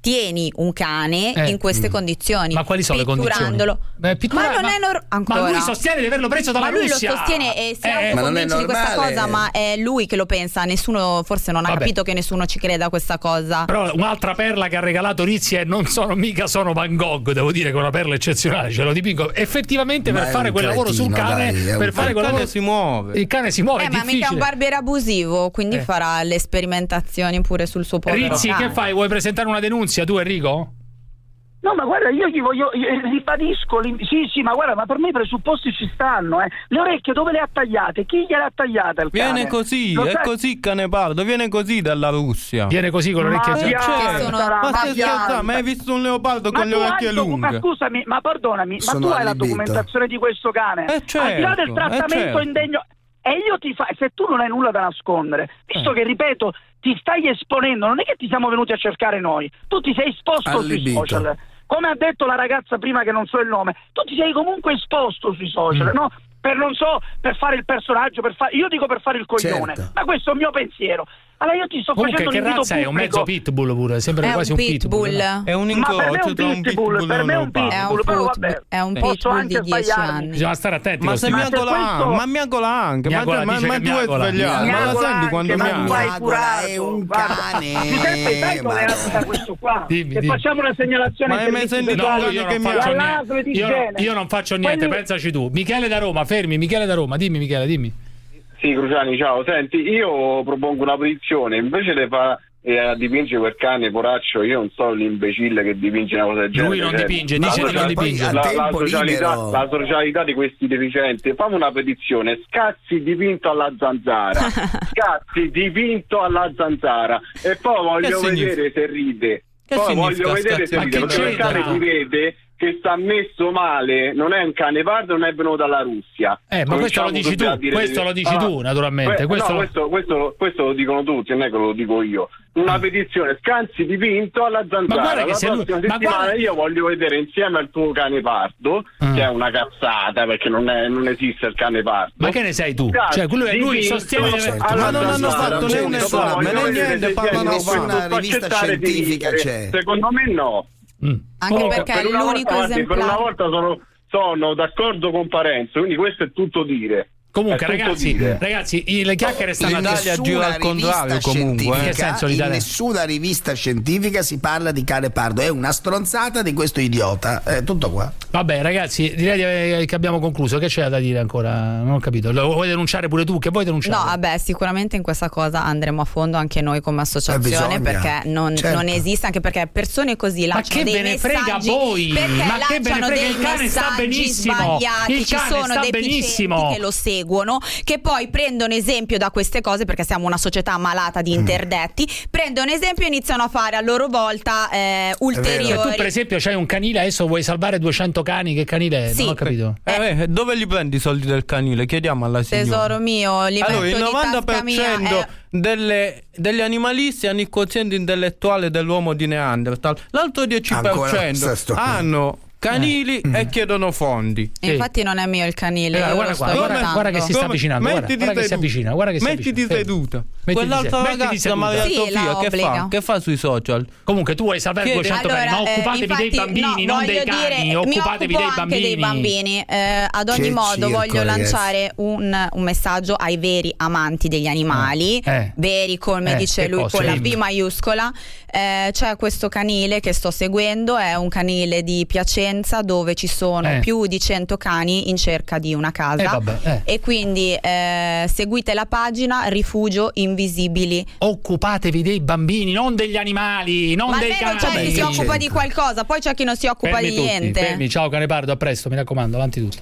tieni un cane eh. in queste mm. condizioni. Ma quali sono le condizioni? Beh, pittura, ma non ma, è nor- ancora. Ma lui sostiene di averlo preso dalla ma lui Russia. Lui lo sostiene e si eh. autoconvince di questa cosa, ma è lui che lo pensa. Nessuno forse non ha Vabbè. capito che nessuno ci creda a questa cosa. Però un'altra perla che ha regalato Rizzi e non sono mica sono Van Gogh, devo dire che è una perla eccezionale, ce lo dipingo effettivamente ma per fare quel cretino, lavoro sul cane, dai, per fare quel lavoro si muove. Il cane si muove, eh, è ma difficile. mica un barbiere abusivo, quindi eh. farà le sperimentazioni pure sul suo povero Rizzi, cane. che fai? Vuoi presentare una denunzia tu, Enrico? No, ma guarda, io gli voglio, io ribadisco, sì, sì, ma guarda, ma per me i presupposti ci stanno, eh. Le orecchie dove le ha tagliate? Chi gliele ha tagliate al cane? Viene così, Lo è sai? così Canepardo, viene così dalla Russia. Viene così con le orecchie ma, certo. sono ma stai scherzando, ma hai visto un leopardo ma con le orecchie lunghe? Ma scusami, ma perdonami, sono ma tu hai la documentazione di questo cane? Eh certo, al di là del trattamento eh certo. indegno. E io ti fa, se tu non hai nulla da nascondere, visto eh. che ripeto, ti stai esponendo, non è che ti siamo venuti a cercare noi, tu ti sei esposto sui social. Come ha detto la ragazza prima che non so il nome, tu ti sei comunque esposto sui social, mm. no? Per non so, per fare il personaggio, per fare, io dico per fare il coglione, certo. ma questo è il mio pensiero. Allora io ti sto Comunque, facendo un invito pubblico. È un mezzo pitbull pure, sembra è quasi un un pitbull. pitbull. È un incrocio tra un pitbull per me è un pitbull, però vabbè. È un pitbull di dieci anni. Bisogna stare attenti. Ma se miagola anche, ma miagola anche, ma tu è svegliato, ma la senti quando miagola? È un cane. Giuseppe, sai qual è la questo qua? Che facciamo una segnalazione ai servizi speciali all'A S L di igiene. Io non faccio niente, pensaci tu. Michele da Roma, fermi, Michele da Roma, dimmi Michele, dimmi. Sì, Cruciani, ciao. Senti, io propongo una petizione, invece di fare eh, dipinge quel cane poraccio, io non so l'imbecille che dipinge una cosa del genere. Lui non cioè, dipinge, dice che non dipinge. La, la, socialità, la socialità di questi deficienti. Fammi una petizione, Scazzi dipinto alla zanzara. Scazzi dipinto alla zanzara. E poi voglio vedere se ride. Che poi voglio vedere Scazzi? se ride, perché il cane si vede che sta messo male, non è un cane pardo, non è venuto dalla Russia. Eh, ma questo lo dici tu, questo lo dici tu, naturalmente. Que- questo... No, questo, questo, questo lo dicono tutti, non è che lo dico io. Una petizione, Scanzi dipinto alla zanzara. Ma guarda che la se lui... settimana guarda... io voglio vedere insieme al tuo cane pardo, mm. che è una cazzata perché non, è, non esiste il cane pardo. Ma che ne sei tu? Scanzi cioè, lui, lui sostiene che... Certo, ma non hanno fatto né un esame né niente, parlano nessuna rivista scientifica c'è. Secondo me no. Mm. Anche oh, perché per è l'unico volta, esemplare. Per una volta sono, sono d'accordo con Parenzo, quindi questo è tutto dire. Comunque ragazzi, ragazzi, le chiacchiere stanno in Italia gira al contrario comunque. In che senso l'Italia? In nessuna rivista scientifica si parla di cane pardo, è una stronzata di questo idiota. È tutto qua. Vabbè ragazzi, direi che abbiamo concluso. Che c'è da dire ancora? Non ho capito. Lo vuoi denunciare pure tu? Che vuoi denunciare? No, vabbè, sicuramente in questa cosa andremo a fondo anche noi come associazione, perché non, certo. non esiste, anche perché persone così lanciano dei messaggi. Ma che ve ne frega voi? Ma che ve ne frega? Il cane sta benissimo. Il ci cane sono sta dei benissimo. Che lo seguono, che poi prendono esempio da queste cose, perché siamo una società malata di interdetti, prendono esempio e iniziano a fare a loro volta eh, ulteriori. Cioè, tu per esempio c'hai un canile, adesso vuoi salvare duecento cani, che canile è? Sì. Non ho capito. Eh, eh, dove li prendi i soldi del canile? Chiediamo alla signora. Tesoro mio, li allora, metto il novanta per cento di tasca mia, eh. delle, degli animalisti hanno il quoziente intellettuale dell'uomo di Neanderthal, l'altro dieci per cento hanno canili eh. e chiedono fondi. Infatti non è mio il canile. Eh, guarda, guarda, guarda, guarda che si sta avvicinando. Guarda, guarda che si avvicina. Guarda che si mettiti seduta. Quell'altra ragazza Maria sì, Sofia che fa? Che fa sui social? Comunque tu vuoi salvare duecento allora, cani, ma occupatevi eh, infatti, dei bambini, no, non dei cani. Dire, occupatevi dei bambini. Anche dei bambini. Eh, ad ogni che modo circo, voglio ragazzi. lanciare un, un messaggio ai veri amanti degli animali, eh. veri come eh, dice lui cosa? con la B maiuscola. Eh, c'è questo canile che sto seguendo, è un canile di Piacenza dove ci sono eh. più di cento cani in cerca di una casa eh, vabbè, eh. e quindi eh, seguite la pagina Rifugio Invisibili. Occupatevi dei bambini, non degli animali, non ma dei cani. Ma almeno c'è chi si occupa di qualcosa, poi c'è chi non si occupa fermi di tutti, niente. Fermi, ciao Canepardo, a presto, mi raccomando, avanti tutto.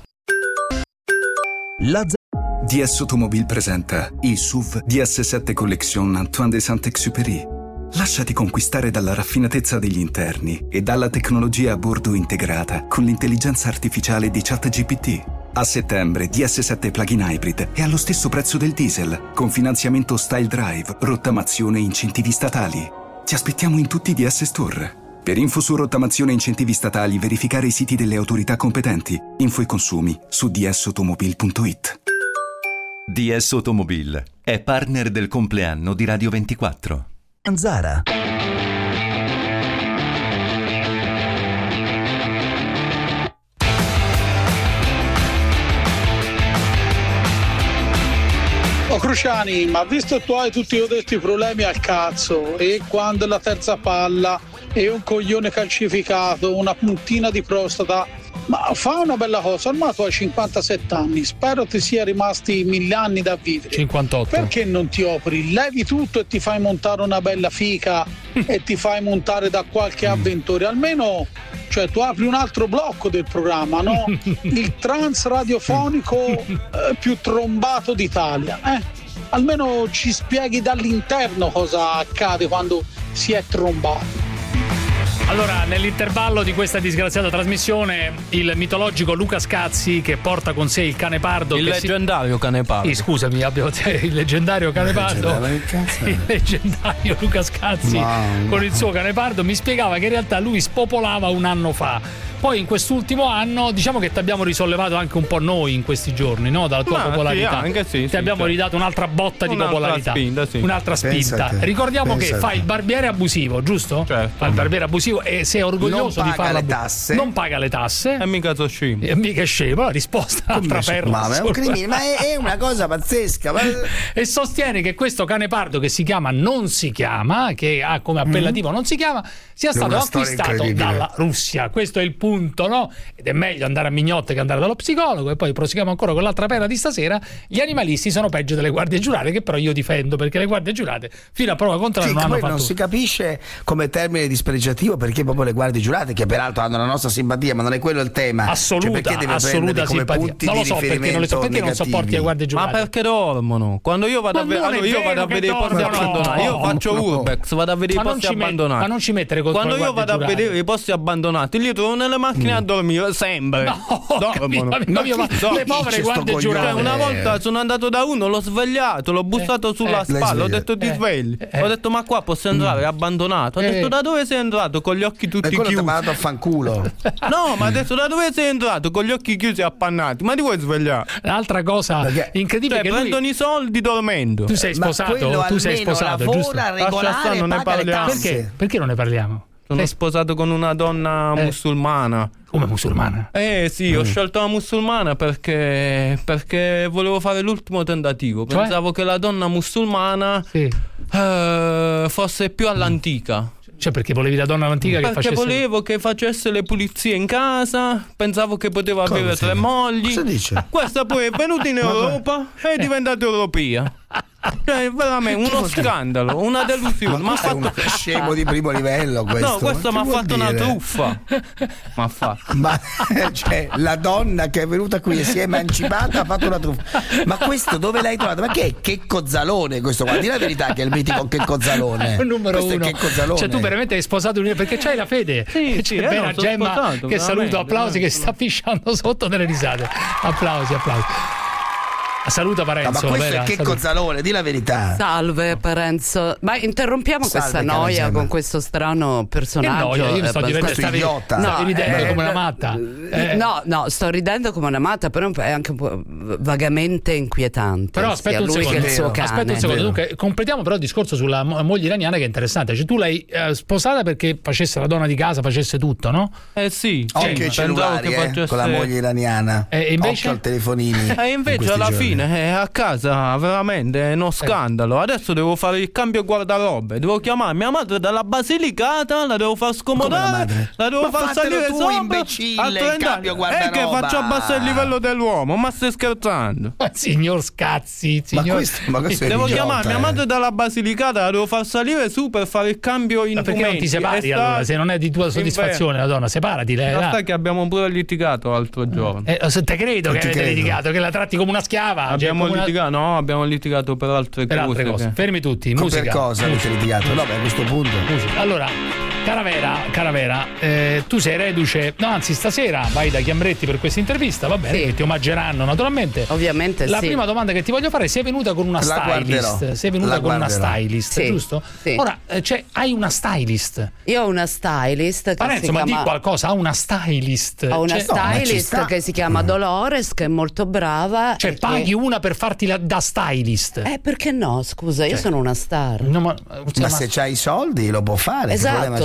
La D S Automobile presenta il S U V D S sette Collection Antoine de Saint-Exupéry. Lasciati conquistare dalla raffinatezza degli interni e dalla tecnologia a bordo integrata con l'intelligenza artificiale di ChatGPT. A settembre D S sette Plug-in Hybrid è allo stesso prezzo del diesel, con finanziamento Style Drive, rottamazione e incentivi statali. Ti aspettiamo in tutti i D S Store. Per info su rottamazione e incentivi statali, verificare i siti delle autorità competenti. Info e consumi su d s automobile punto i t. D S Automobile è partner del compleanno di Radio ventiquattro. Zanzara. Oh Cruciani, ma visto che tu hai tutti questi problemi al cazzo e quando la terza palla e un coglione calcificato, una puntina di prostata, ma fa una bella cosa, ormai tu hai cinquantasette anni, spero ti sia rimasti mille anni da vivere. cinquantotto. Perché non ti opri, levi tutto e ti fai montare una bella fica e ti fai montare da qualche avventore, almeno, cioè tu apri un altro blocco del programma, no? Il trans radiofonico eh, più trombato d'Italia, eh? Almeno ci spieghi dall'interno cosa accade quando si è trombati. Allora, nell'intervallo di questa disgraziata trasmissione, il mitologico Luca Scazzi, che porta con sé il Canepardo. Il leggendario si... Canepardo. Sì, scusami, abbiamo... il leggendario Canepardo. Il leggendario Luca Scazzi Mamma. Con il suo Canepardo mi spiegava che in realtà lui spopolava un anno fa. Poi in quest'ultimo anno diciamo che ti abbiamo risollevato anche un po' noi in questi giorni, no? Dalla tua Ma popolarità. Sì, anche sì, ti sì, abbiamo certo. ridato un'altra botta di un'altra popolarità. Spinta, sì. Un'altra spinta. Pensate, Ricordiamo pensate. che fa il barbiere abusivo, giusto? Certo. Fa il barbiere abusivo e sei orgoglioso non di farlo. Non paga le tasse. Non paga le tasse. E mica so scemo. E mica scemo. La risposta altra perla. Ma è un crimine, ma è, è una cosa pazzesca. Ma... E sostiene che questo Canepardo che si chiama Non si chiama, che ha come appellativo mm. Non si chiama, sia è stato acquistato dalla Russia. Questo è il punto, no? Ed è meglio andare a mignotte che andare dallo psicologo. E poi proseguiamo ancora con l'altra perla di stasera. Gli animalisti sono peggio delle guardie giurate, che però io difendo, perché le guardie giurate fino a prova contraria sì, non hanno fatto. Non si capisce come termine dispregiativo perché proprio le guardie giurate, che peraltro hanno la nostra simpatia, ma non è quello il tema. Assoluta, cioè, perché deve assoluta come simpatia. punti non lo di so perché non, le so, perché non sopporti le guardie giurate. Ma perché dormono? Quando io vado, a, ve- allora io vado a vedere i posti abbandonati, io faccio no. urbex, vado a vedere i posti abbandonati. Ma non ci mettere contro Quando io vado a vedere i posti abbandonati, li trovo nelle macchine mm. a dormire sempre. No, dormono. No, mio, ma le povere guardie giurate. Una volta sono andato da uno, l'ho svegliato, l'ho bussato sulla spalla, ho detto ti svegli. Ho detto ma qua posso entrare, è abbandonato. Ha detto da dove sei entrato? Con gli occhi tutti chiusi. Ti ha a fanculo. No, ma adesso da dove sei entrato? Con gli occhi chiusi e appannati. Ma ti vuoi svegliare? L'altra cosa Perché? incredibile cioè, che prendono lui... i soldi dormendo. Tu sei sposato? Tu sei sposato, giusto? Regolare, non ne parliamo. Perché? Perché non ne parliamo? Sono sei sposato con una donna eh. musulmana. Come musulmana? Eh sì, mm. ho scelto la musulmana perché perché volevo fare l'ultimo tentativo. Cioè? Pensavo che la donna musulmana sì. eh, fosse più all'antica. Cioè perché volevi la donna antica che perché facesse... Perché volevo che facesse le pulizie in casa. Pensavo che poteva Cosa avere tre mogli. Cosa dice? Questa poi è venuta in Europa e è diventata europea. Cioè veramente uno scandalo, una delusione. Ma, ma fatto... è uno scemo di primo livello questo. No, questo mi ha fatto dire? una truffa. Ma fa. Ma cioè la donna che è venuta qui e si è emancipata ha fatto una truffa. Ma questo dove l'hai trovato? Ma che è Checco Zalone questo qua? Dì la verità che è il mitico Checco Zalone. Numero questo uno. È Checco Zalone. Cioè tu veramente hai sposato un... perché c'hai la fede. Sì, c'è sì, bella no, Gemma sposato, che saluto, applausi, che sta pisciando sotto delle risate. Applausi, applausi. Saluta Parenzo. No, ma questo vera? è Checco Zalone, di la verità. Salve Parenzo. Ma interrompiamo Salve, questa noia con questo strano personaggio. Che noia? Io sto ridendo, stavi, idiota. No, stavi ridendo eh, come una matta. Eh. No, no, sto ridendo come una matta, però è anche un po' vagamente inquietante. Però aspetta un lui secondo. Che il suo cane. Aspetta un secondo. Dunque, completiamo però il discorso sulla moglie iraniana che è interessante. Cioè, tu l'hai eh, sposata perché facesse la donna di casa, facesse tutto, no? Eh sì. Occhio ai cellulari, che eh, facesse... con la moglie iraniana. E eh, invece? Occhio al telefonini. E invece alla giorni. fine è a casa. Veramente è uno scandalo. Adesso devo fare il cambio guardarobe. Devo chiamare mia madre dalla Basilicata. La devo far scomodare. La devo Ma far salire tu, sopra. Imbecille, il cambio guardaroba. E che faccio abbassare il livello dell'uomo. Ma stai scherzando? Ma signor Scazzi, signor... Ma questo, ma questo devo idiota, chiamare eh. mia madre dalla Basilicata. La devo far salire su per fare il cambio in ma perché non ti separi sta... allora? Se non è di tua soddisfazione la donna, separati. Lei, ma sai che abbiamo pure litigato l'altro giorno. Eh, se te credo non che avete credo. litigato, che la tratti come una schiava. Abbiamo cioè, litigato, una... no, abbiamo litigato per altre per cose. Altre cose. Che... Fermi tutti, Con musica. Per cosa avete litigato? No, beh, a questo punto. Musica. Allora, Caravera, Caravera eh, tu sei reduce, no anzi stasera vai da Chiambretti per questa intervista, va bene, sì. che ti omaggeranno naturalmente. Ovviamente La sì. prima domanda che ti voglio fare, sei venuta con una La stylist, guarderò. sei venuta La con guarderò. una stylist, sì. giusto? Sì. Ora, eh, cioè, hai una stylist. Io ho una stylist che Parenzo, si ma chiama... di qualcosa, ha una stylist. Ho una cioè, stylist no, che si chiama Dolores, che è molto brava. Cioè, paghi che... una per farti la, da stylist. Eh, perché no? Scusa, io cioè, sono una star. No, ma ma, ma se c'hai i soldi lo può fare. Esatto, che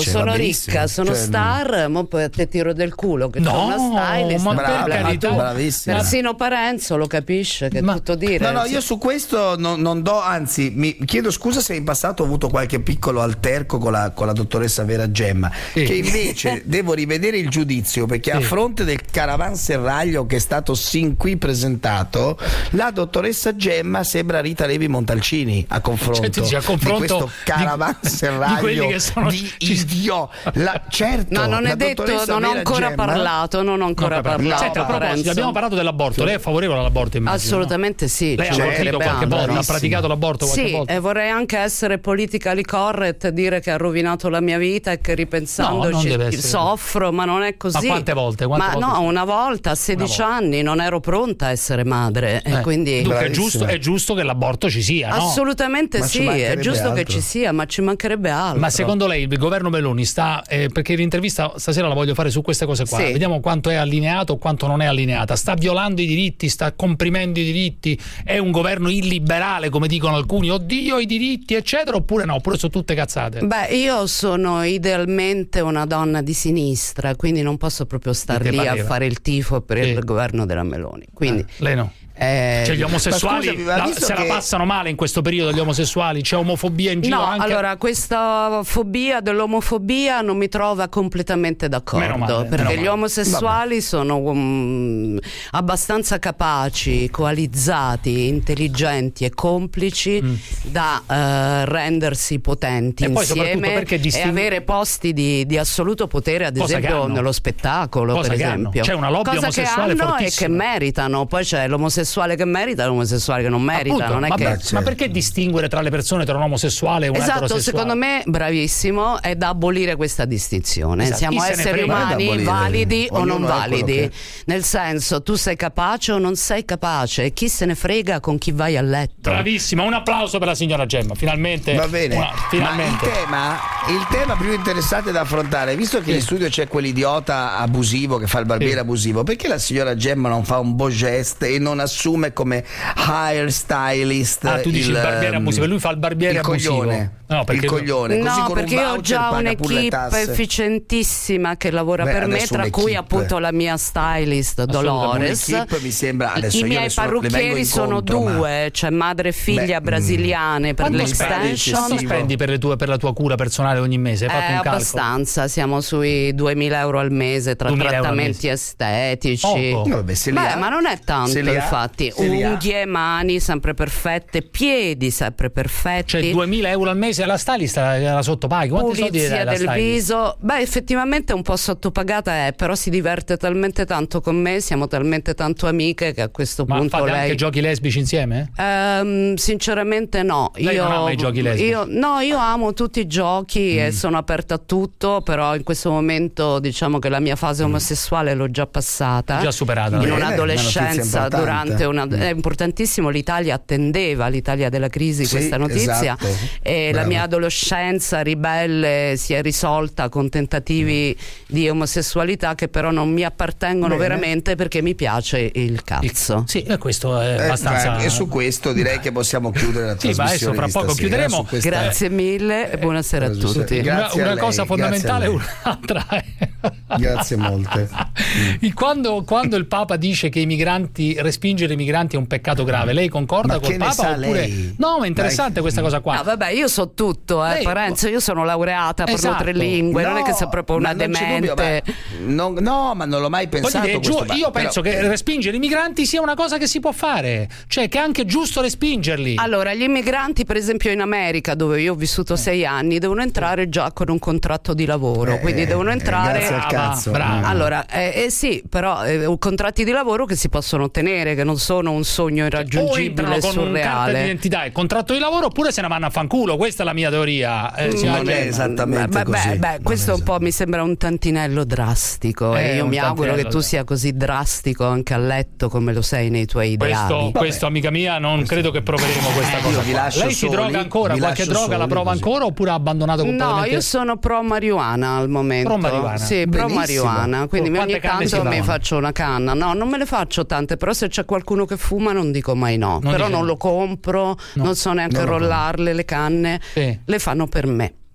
sono ricca, sono cioè, star, no. mo poi a te tiro del culo che no, c'è una stylist, ma brava, per carità, bravissima. Persino Parenzo lo capisce che ma, è tutto dire. No, no, io su questo non, non do, anzi, mi chiedo scusa se in passato ho avuto qualche piccolo alterco con la, con la dottoressa Vera Gemma, sì. che invece devo rivedere il giudizio, perché sì. a fronte del caravanserraglio che è stato sin qui presentato, la dottoressa Gemma sembra Rita Levi Montalcini a confronto, cioè, a confronto di questo caravanserraglio di, di, di idio. La, certo, no, non è detto, non ho ancora Gemma, parlato, non ho ancora parlato. Senta, a proposito, abbiamo parlato dell'aborto. Lei è favorevole all'aborto? Immagino, assolutamente no? sì. Lei ha abortito qualche volta, ha praticato l'aborto qualche sì, volta? E vorrei anche essere politically correct e dire che ha rovinato la mia vita e che ripensandoci no, soffro, ma non è così. Ma quante volte? Quante ma volte no, sì? una volta a sedici una volta. anni non ero pronta a essere madre eh. e quindi dunque è giusto, è giusto che l'aborto ci sia, no? Assolutamente ma sì, è giusto altro. che ci sia, ma ci mancherebbe altro. Ma secondo lei il governo Meloni sta eh, perché l'intervista stasera la voglio fare su queste cose qua, sì. vediamo quanto è allineato o quanto non è allineata, sta violando i diritti, sta comprimendo i diritti, è un governo illiberale come dicono alcuni, oddio i diritti eccetera, oppure no, oppure sono tutte cazzate? Beh, io sono idealmente una donna di sinistra, quindi non posso proprio star lì pareva. a fare il tifo per sì. il governo della Meloni, quindi eh, lei no? Eh, cioè gli omosessuali scusami, la, se che... la passano male in questo periodo gli omosessuali, c'è omofobia in giro no, anche? allora questa fobia dell'omofobia non mi trova completamente d'accordo male, perché gli omosessuali Vabbè. sono um, abbastanza capaci, coalizzati, intelligenti e complici mm. da uh, rendersi potenti e insieme disting... e avere posti di, di assoluto potere, ad Cosa esempio nello spettacolo. Cosa per esempio c'è una lobby Cosa omosessuale che hanno fortissima e che meritano, poi c'è l'omosessuale che merita e l'omosessuale che non merita. Appunto, non è ma, che... beh, ma perché distinguere tra le persone tra un omosessuale e un esatto, eterosessuale? Secondo me, bravissimo, è da abolire questa distinzione. Esatto. Siamo esseri umani validi o non validi. Che... Nel senso, tu sei capace o non sei capace, e chi se ne frega con chi vai a letto. Bravissima, un applauso per la signora Gemma. Finalmente. Va bene. Una, finalmente. Ma il tema, il tema più interessante da affrontare, visto che sì. in studio c'è quell'idiota abusivo che fa il barbiere sì. abusivo, perché la signora Gemma non fa un beau geste e non assume come hair stylist ah tu dici il, il barbiere abusivo, lui fa il barbiere il abusivo coglione, no, perché il coglione così no con perché un io ho già un'equipe efficientissima che lavora Beh, per me, tra cui appunto la mia stylist Dolores. Mi sembra, adesso i miei parrucchieri sono due, ma... cioè madre e figlia Beh, brasiliane per l'extension. Quanto spendi per, le tue, per la tua cura personale ogni mese? Hai fatto eh, un calcolo? Abbastanza, siamo sui duemila euro al mese tra trattamenti estetici. Oh, oh. Vabbè, se li Beh, ha, ma non è tanto infatti, unghie, mani sempre perfette, piedi sempre perfetti. Cioè duemila euro al mese alla stylist la sottopaghi? Quanti soldi dai alla del stylist? Viso, beh effettivamente un po' sottopagata è, però si diverte talmente tanto con me, siamo talmente tanto amiche che a questo ma punto fate lei... anche giochi lesbici insieme? Um, sinceramente no. Lei io, non ama i giochi lesbici? Io, no, io amo tutti i giochi mm. e sono aperta a tutto, però in questo momento diciamo che la mia fase omosessuale l'ho già passata, già superata in un'adolescenza, durante una mm. è importantissimo, l'Italia attendeva, l'Italia della crisi, sì, questa notizia esatto. e Bravo. La mia adolescenza ribelle si è risolta con tentativi mm. di omosessualità che però non mi appartengono Bene. veramente, perché mi piace il cazzo. Sì, e questo è abbastanza eh, e su questo direi che possiamo chiudere la trasmissione. Sì, ma adesso fra poco chiuderemo. Questa... Grazie mille e buonasera a tutti. Una, una lei, cosa fondamentale, un'altra è... Grazie molte. Quando, quando il Papa dice che i migranti, respingere i migranti è un peccato grave, lei concorda ma col Papa oppure lei? No, ma è interessante Dai. questa cosa qua. No, vabbè, io so tutto, eh, lei... Parenzo, io sono laureata, esatto. parlo tre lingue, no, non è che sei proprio una demente. Dubbio, non, no, ma non l'ho mai pensato. Dire, giù, questo, io però... penso che respingere i migranti sia una cosa che si può fare, cioè che è anche giusto respingerli. Allora, gli immigranti, per esempio in America, dove io ho vissuto eh. sei anni, devono entrare già con un contratto di lavoro, eh, quindi devono entrare. Grazie al cazzo. Brava. Allora, eh, eh, sì, però eh, contratti di lavoro che si possono ottenere, che non sono un sogno irraggiungibile e con surreale. Una carta d'identità e contratto di lavoro, oppure se ne vanno a fanculo. Questa è la mia teoria. Eh, non non è esattamente beh, così. Beh, beh questo un po' mi sembra un tantinello drastico eh, e io mi auguro che tu da... sia così drastico anche a letto come lo sei nei tuoi ideali. Questo, questo amica mia, non questo... credo che proveremo questa cosa. Lei si soli, droga ancora? Qualche droga soli, la prova così. ancora oppure ha abbandonato completamente? No, io sono pro marijuana al momento. Pro marijuana? Sì, pro marijuana. Quindi oh, ogni tanto mi faccio una canna. No, non me le faccio tante, però se c'è qualcuno che fuma non dico mai no. Non però dice... non lo compro, no. non so neanche non rollarle le canne. Sì. Le fanno per me.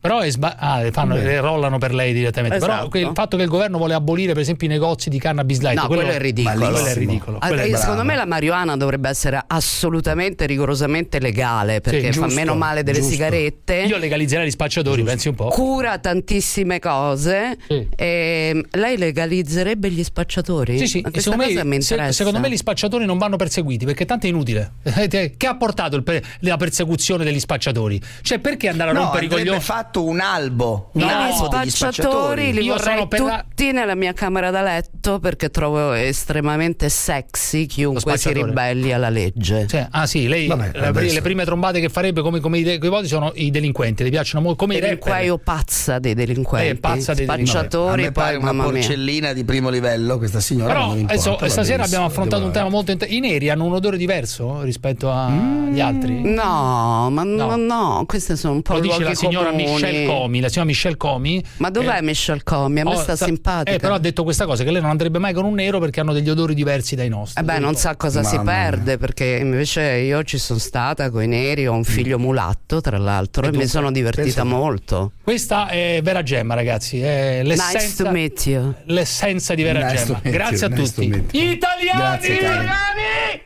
Però è sba- ah, fanno, le rollano per lei direttamente. Esatto. Però il fatto che il governo vuole abolire per esempio i negozi di cannabis light, no, quello, quello è ridicolo. Quello è ridicolo. Ah, quello è secondo me la marijuana dovrebbe essere assolutamente rigorosamente legale, perché sì, fa giusto, meno male delle giusto. sigarette. Io legalizzerei gli spacciatori, giusto. Pensi un po'. Cura tantissime cose. Sì. E lei legalizzerebbe gli spacciatori? Sì, sì. Secondo me, se, secondo me gli spacciatori non vanno perseguiti, perché tanto è inutile. Che ha portato il per, la persecuzione degli spacciatori? Cioè, perché andare a no, rompere i coglioni? fatto un albo, un no, albo spacciatori, degli spacciatori. li Io vorrei sono per tutti la... nella mia camera da letto, perché trovo estremamente sexy chiunque si ribelli alla legge. Cioè, ah sì, lei Vabbè, le, le prime trombate che farebbe come, come i, de, i sono i delinquenti, le piacciono molto come i rapper. Io pazza dei delinquenti, eh, pazza dei spacciatori, delinquenti. A me pare una porcellina mia. Di primo livello questa signora. Però non importa, adesso, stasera abbiamo affrontato un tema molto interessante. I neri hanno un odore diverso rispetto agli mm, altri? No, ma no, no, queste sono un po' lo dice la signora comuni. Michelle Comey, la signora Michelle Comey. Ma dov'è eh, Michelle Comey? A me oh, sta simpatica. Eh, però ha detto questa cosa, che lei non andrebbe mai con un nero perché hanno degli odori diversi dai nostri. Eh beh, non sa cosa Mamma si perde mia. Perché invece io ci sono stata con i neri, ho un figlio mulatto tra l'altro e, e mi sono divertita molto. Questa è Vera Gemma, ragazzi, è l'essenza, nice to meet you. l'essenza di Vera nice Gemma. Grazie you, a nice tutti. Italiani! Grazie, Italiani!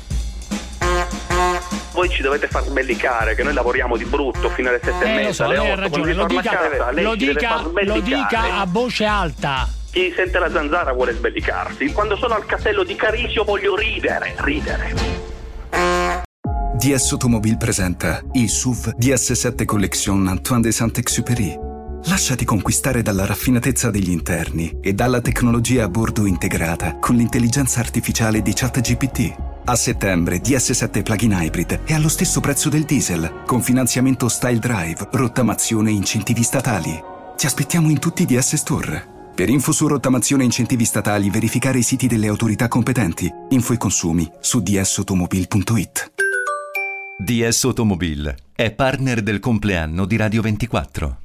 Voi ci dovete far sbellicare che noi lavoriamo di brutto fino alle sette eh, e mezza, so, alle lei otto, ha ragione, lo dica, casa, lei lo, dica, lo dica a voce alta. Chi sente la zanzara vuole sbellicarsi. Quando sono al castello di Carisio voglio ridere, ridere. D S Automobile presenta il S U V D S sette Collection Antoine de Saint-Exupéry. Lasciati conquistare dalla raffinatezza degli interni e dalla tecnologia a bordo integrata con l'intelligenza artificiale di ChatGPT. A settembre D S sette Plug-in Hybrid è allo stesso prezzo del diesel, con finanziamento Style Drive, rottamazione e incentivi statali. Ti aspettiamo in tutti i D S Store. Per info su rottamazione e incentivi statali, verificare i siti delle autorità competenti. Info e consumi su d s automobile punto i t. D S Automobile è partner del compleanno di Radio ventiquattro.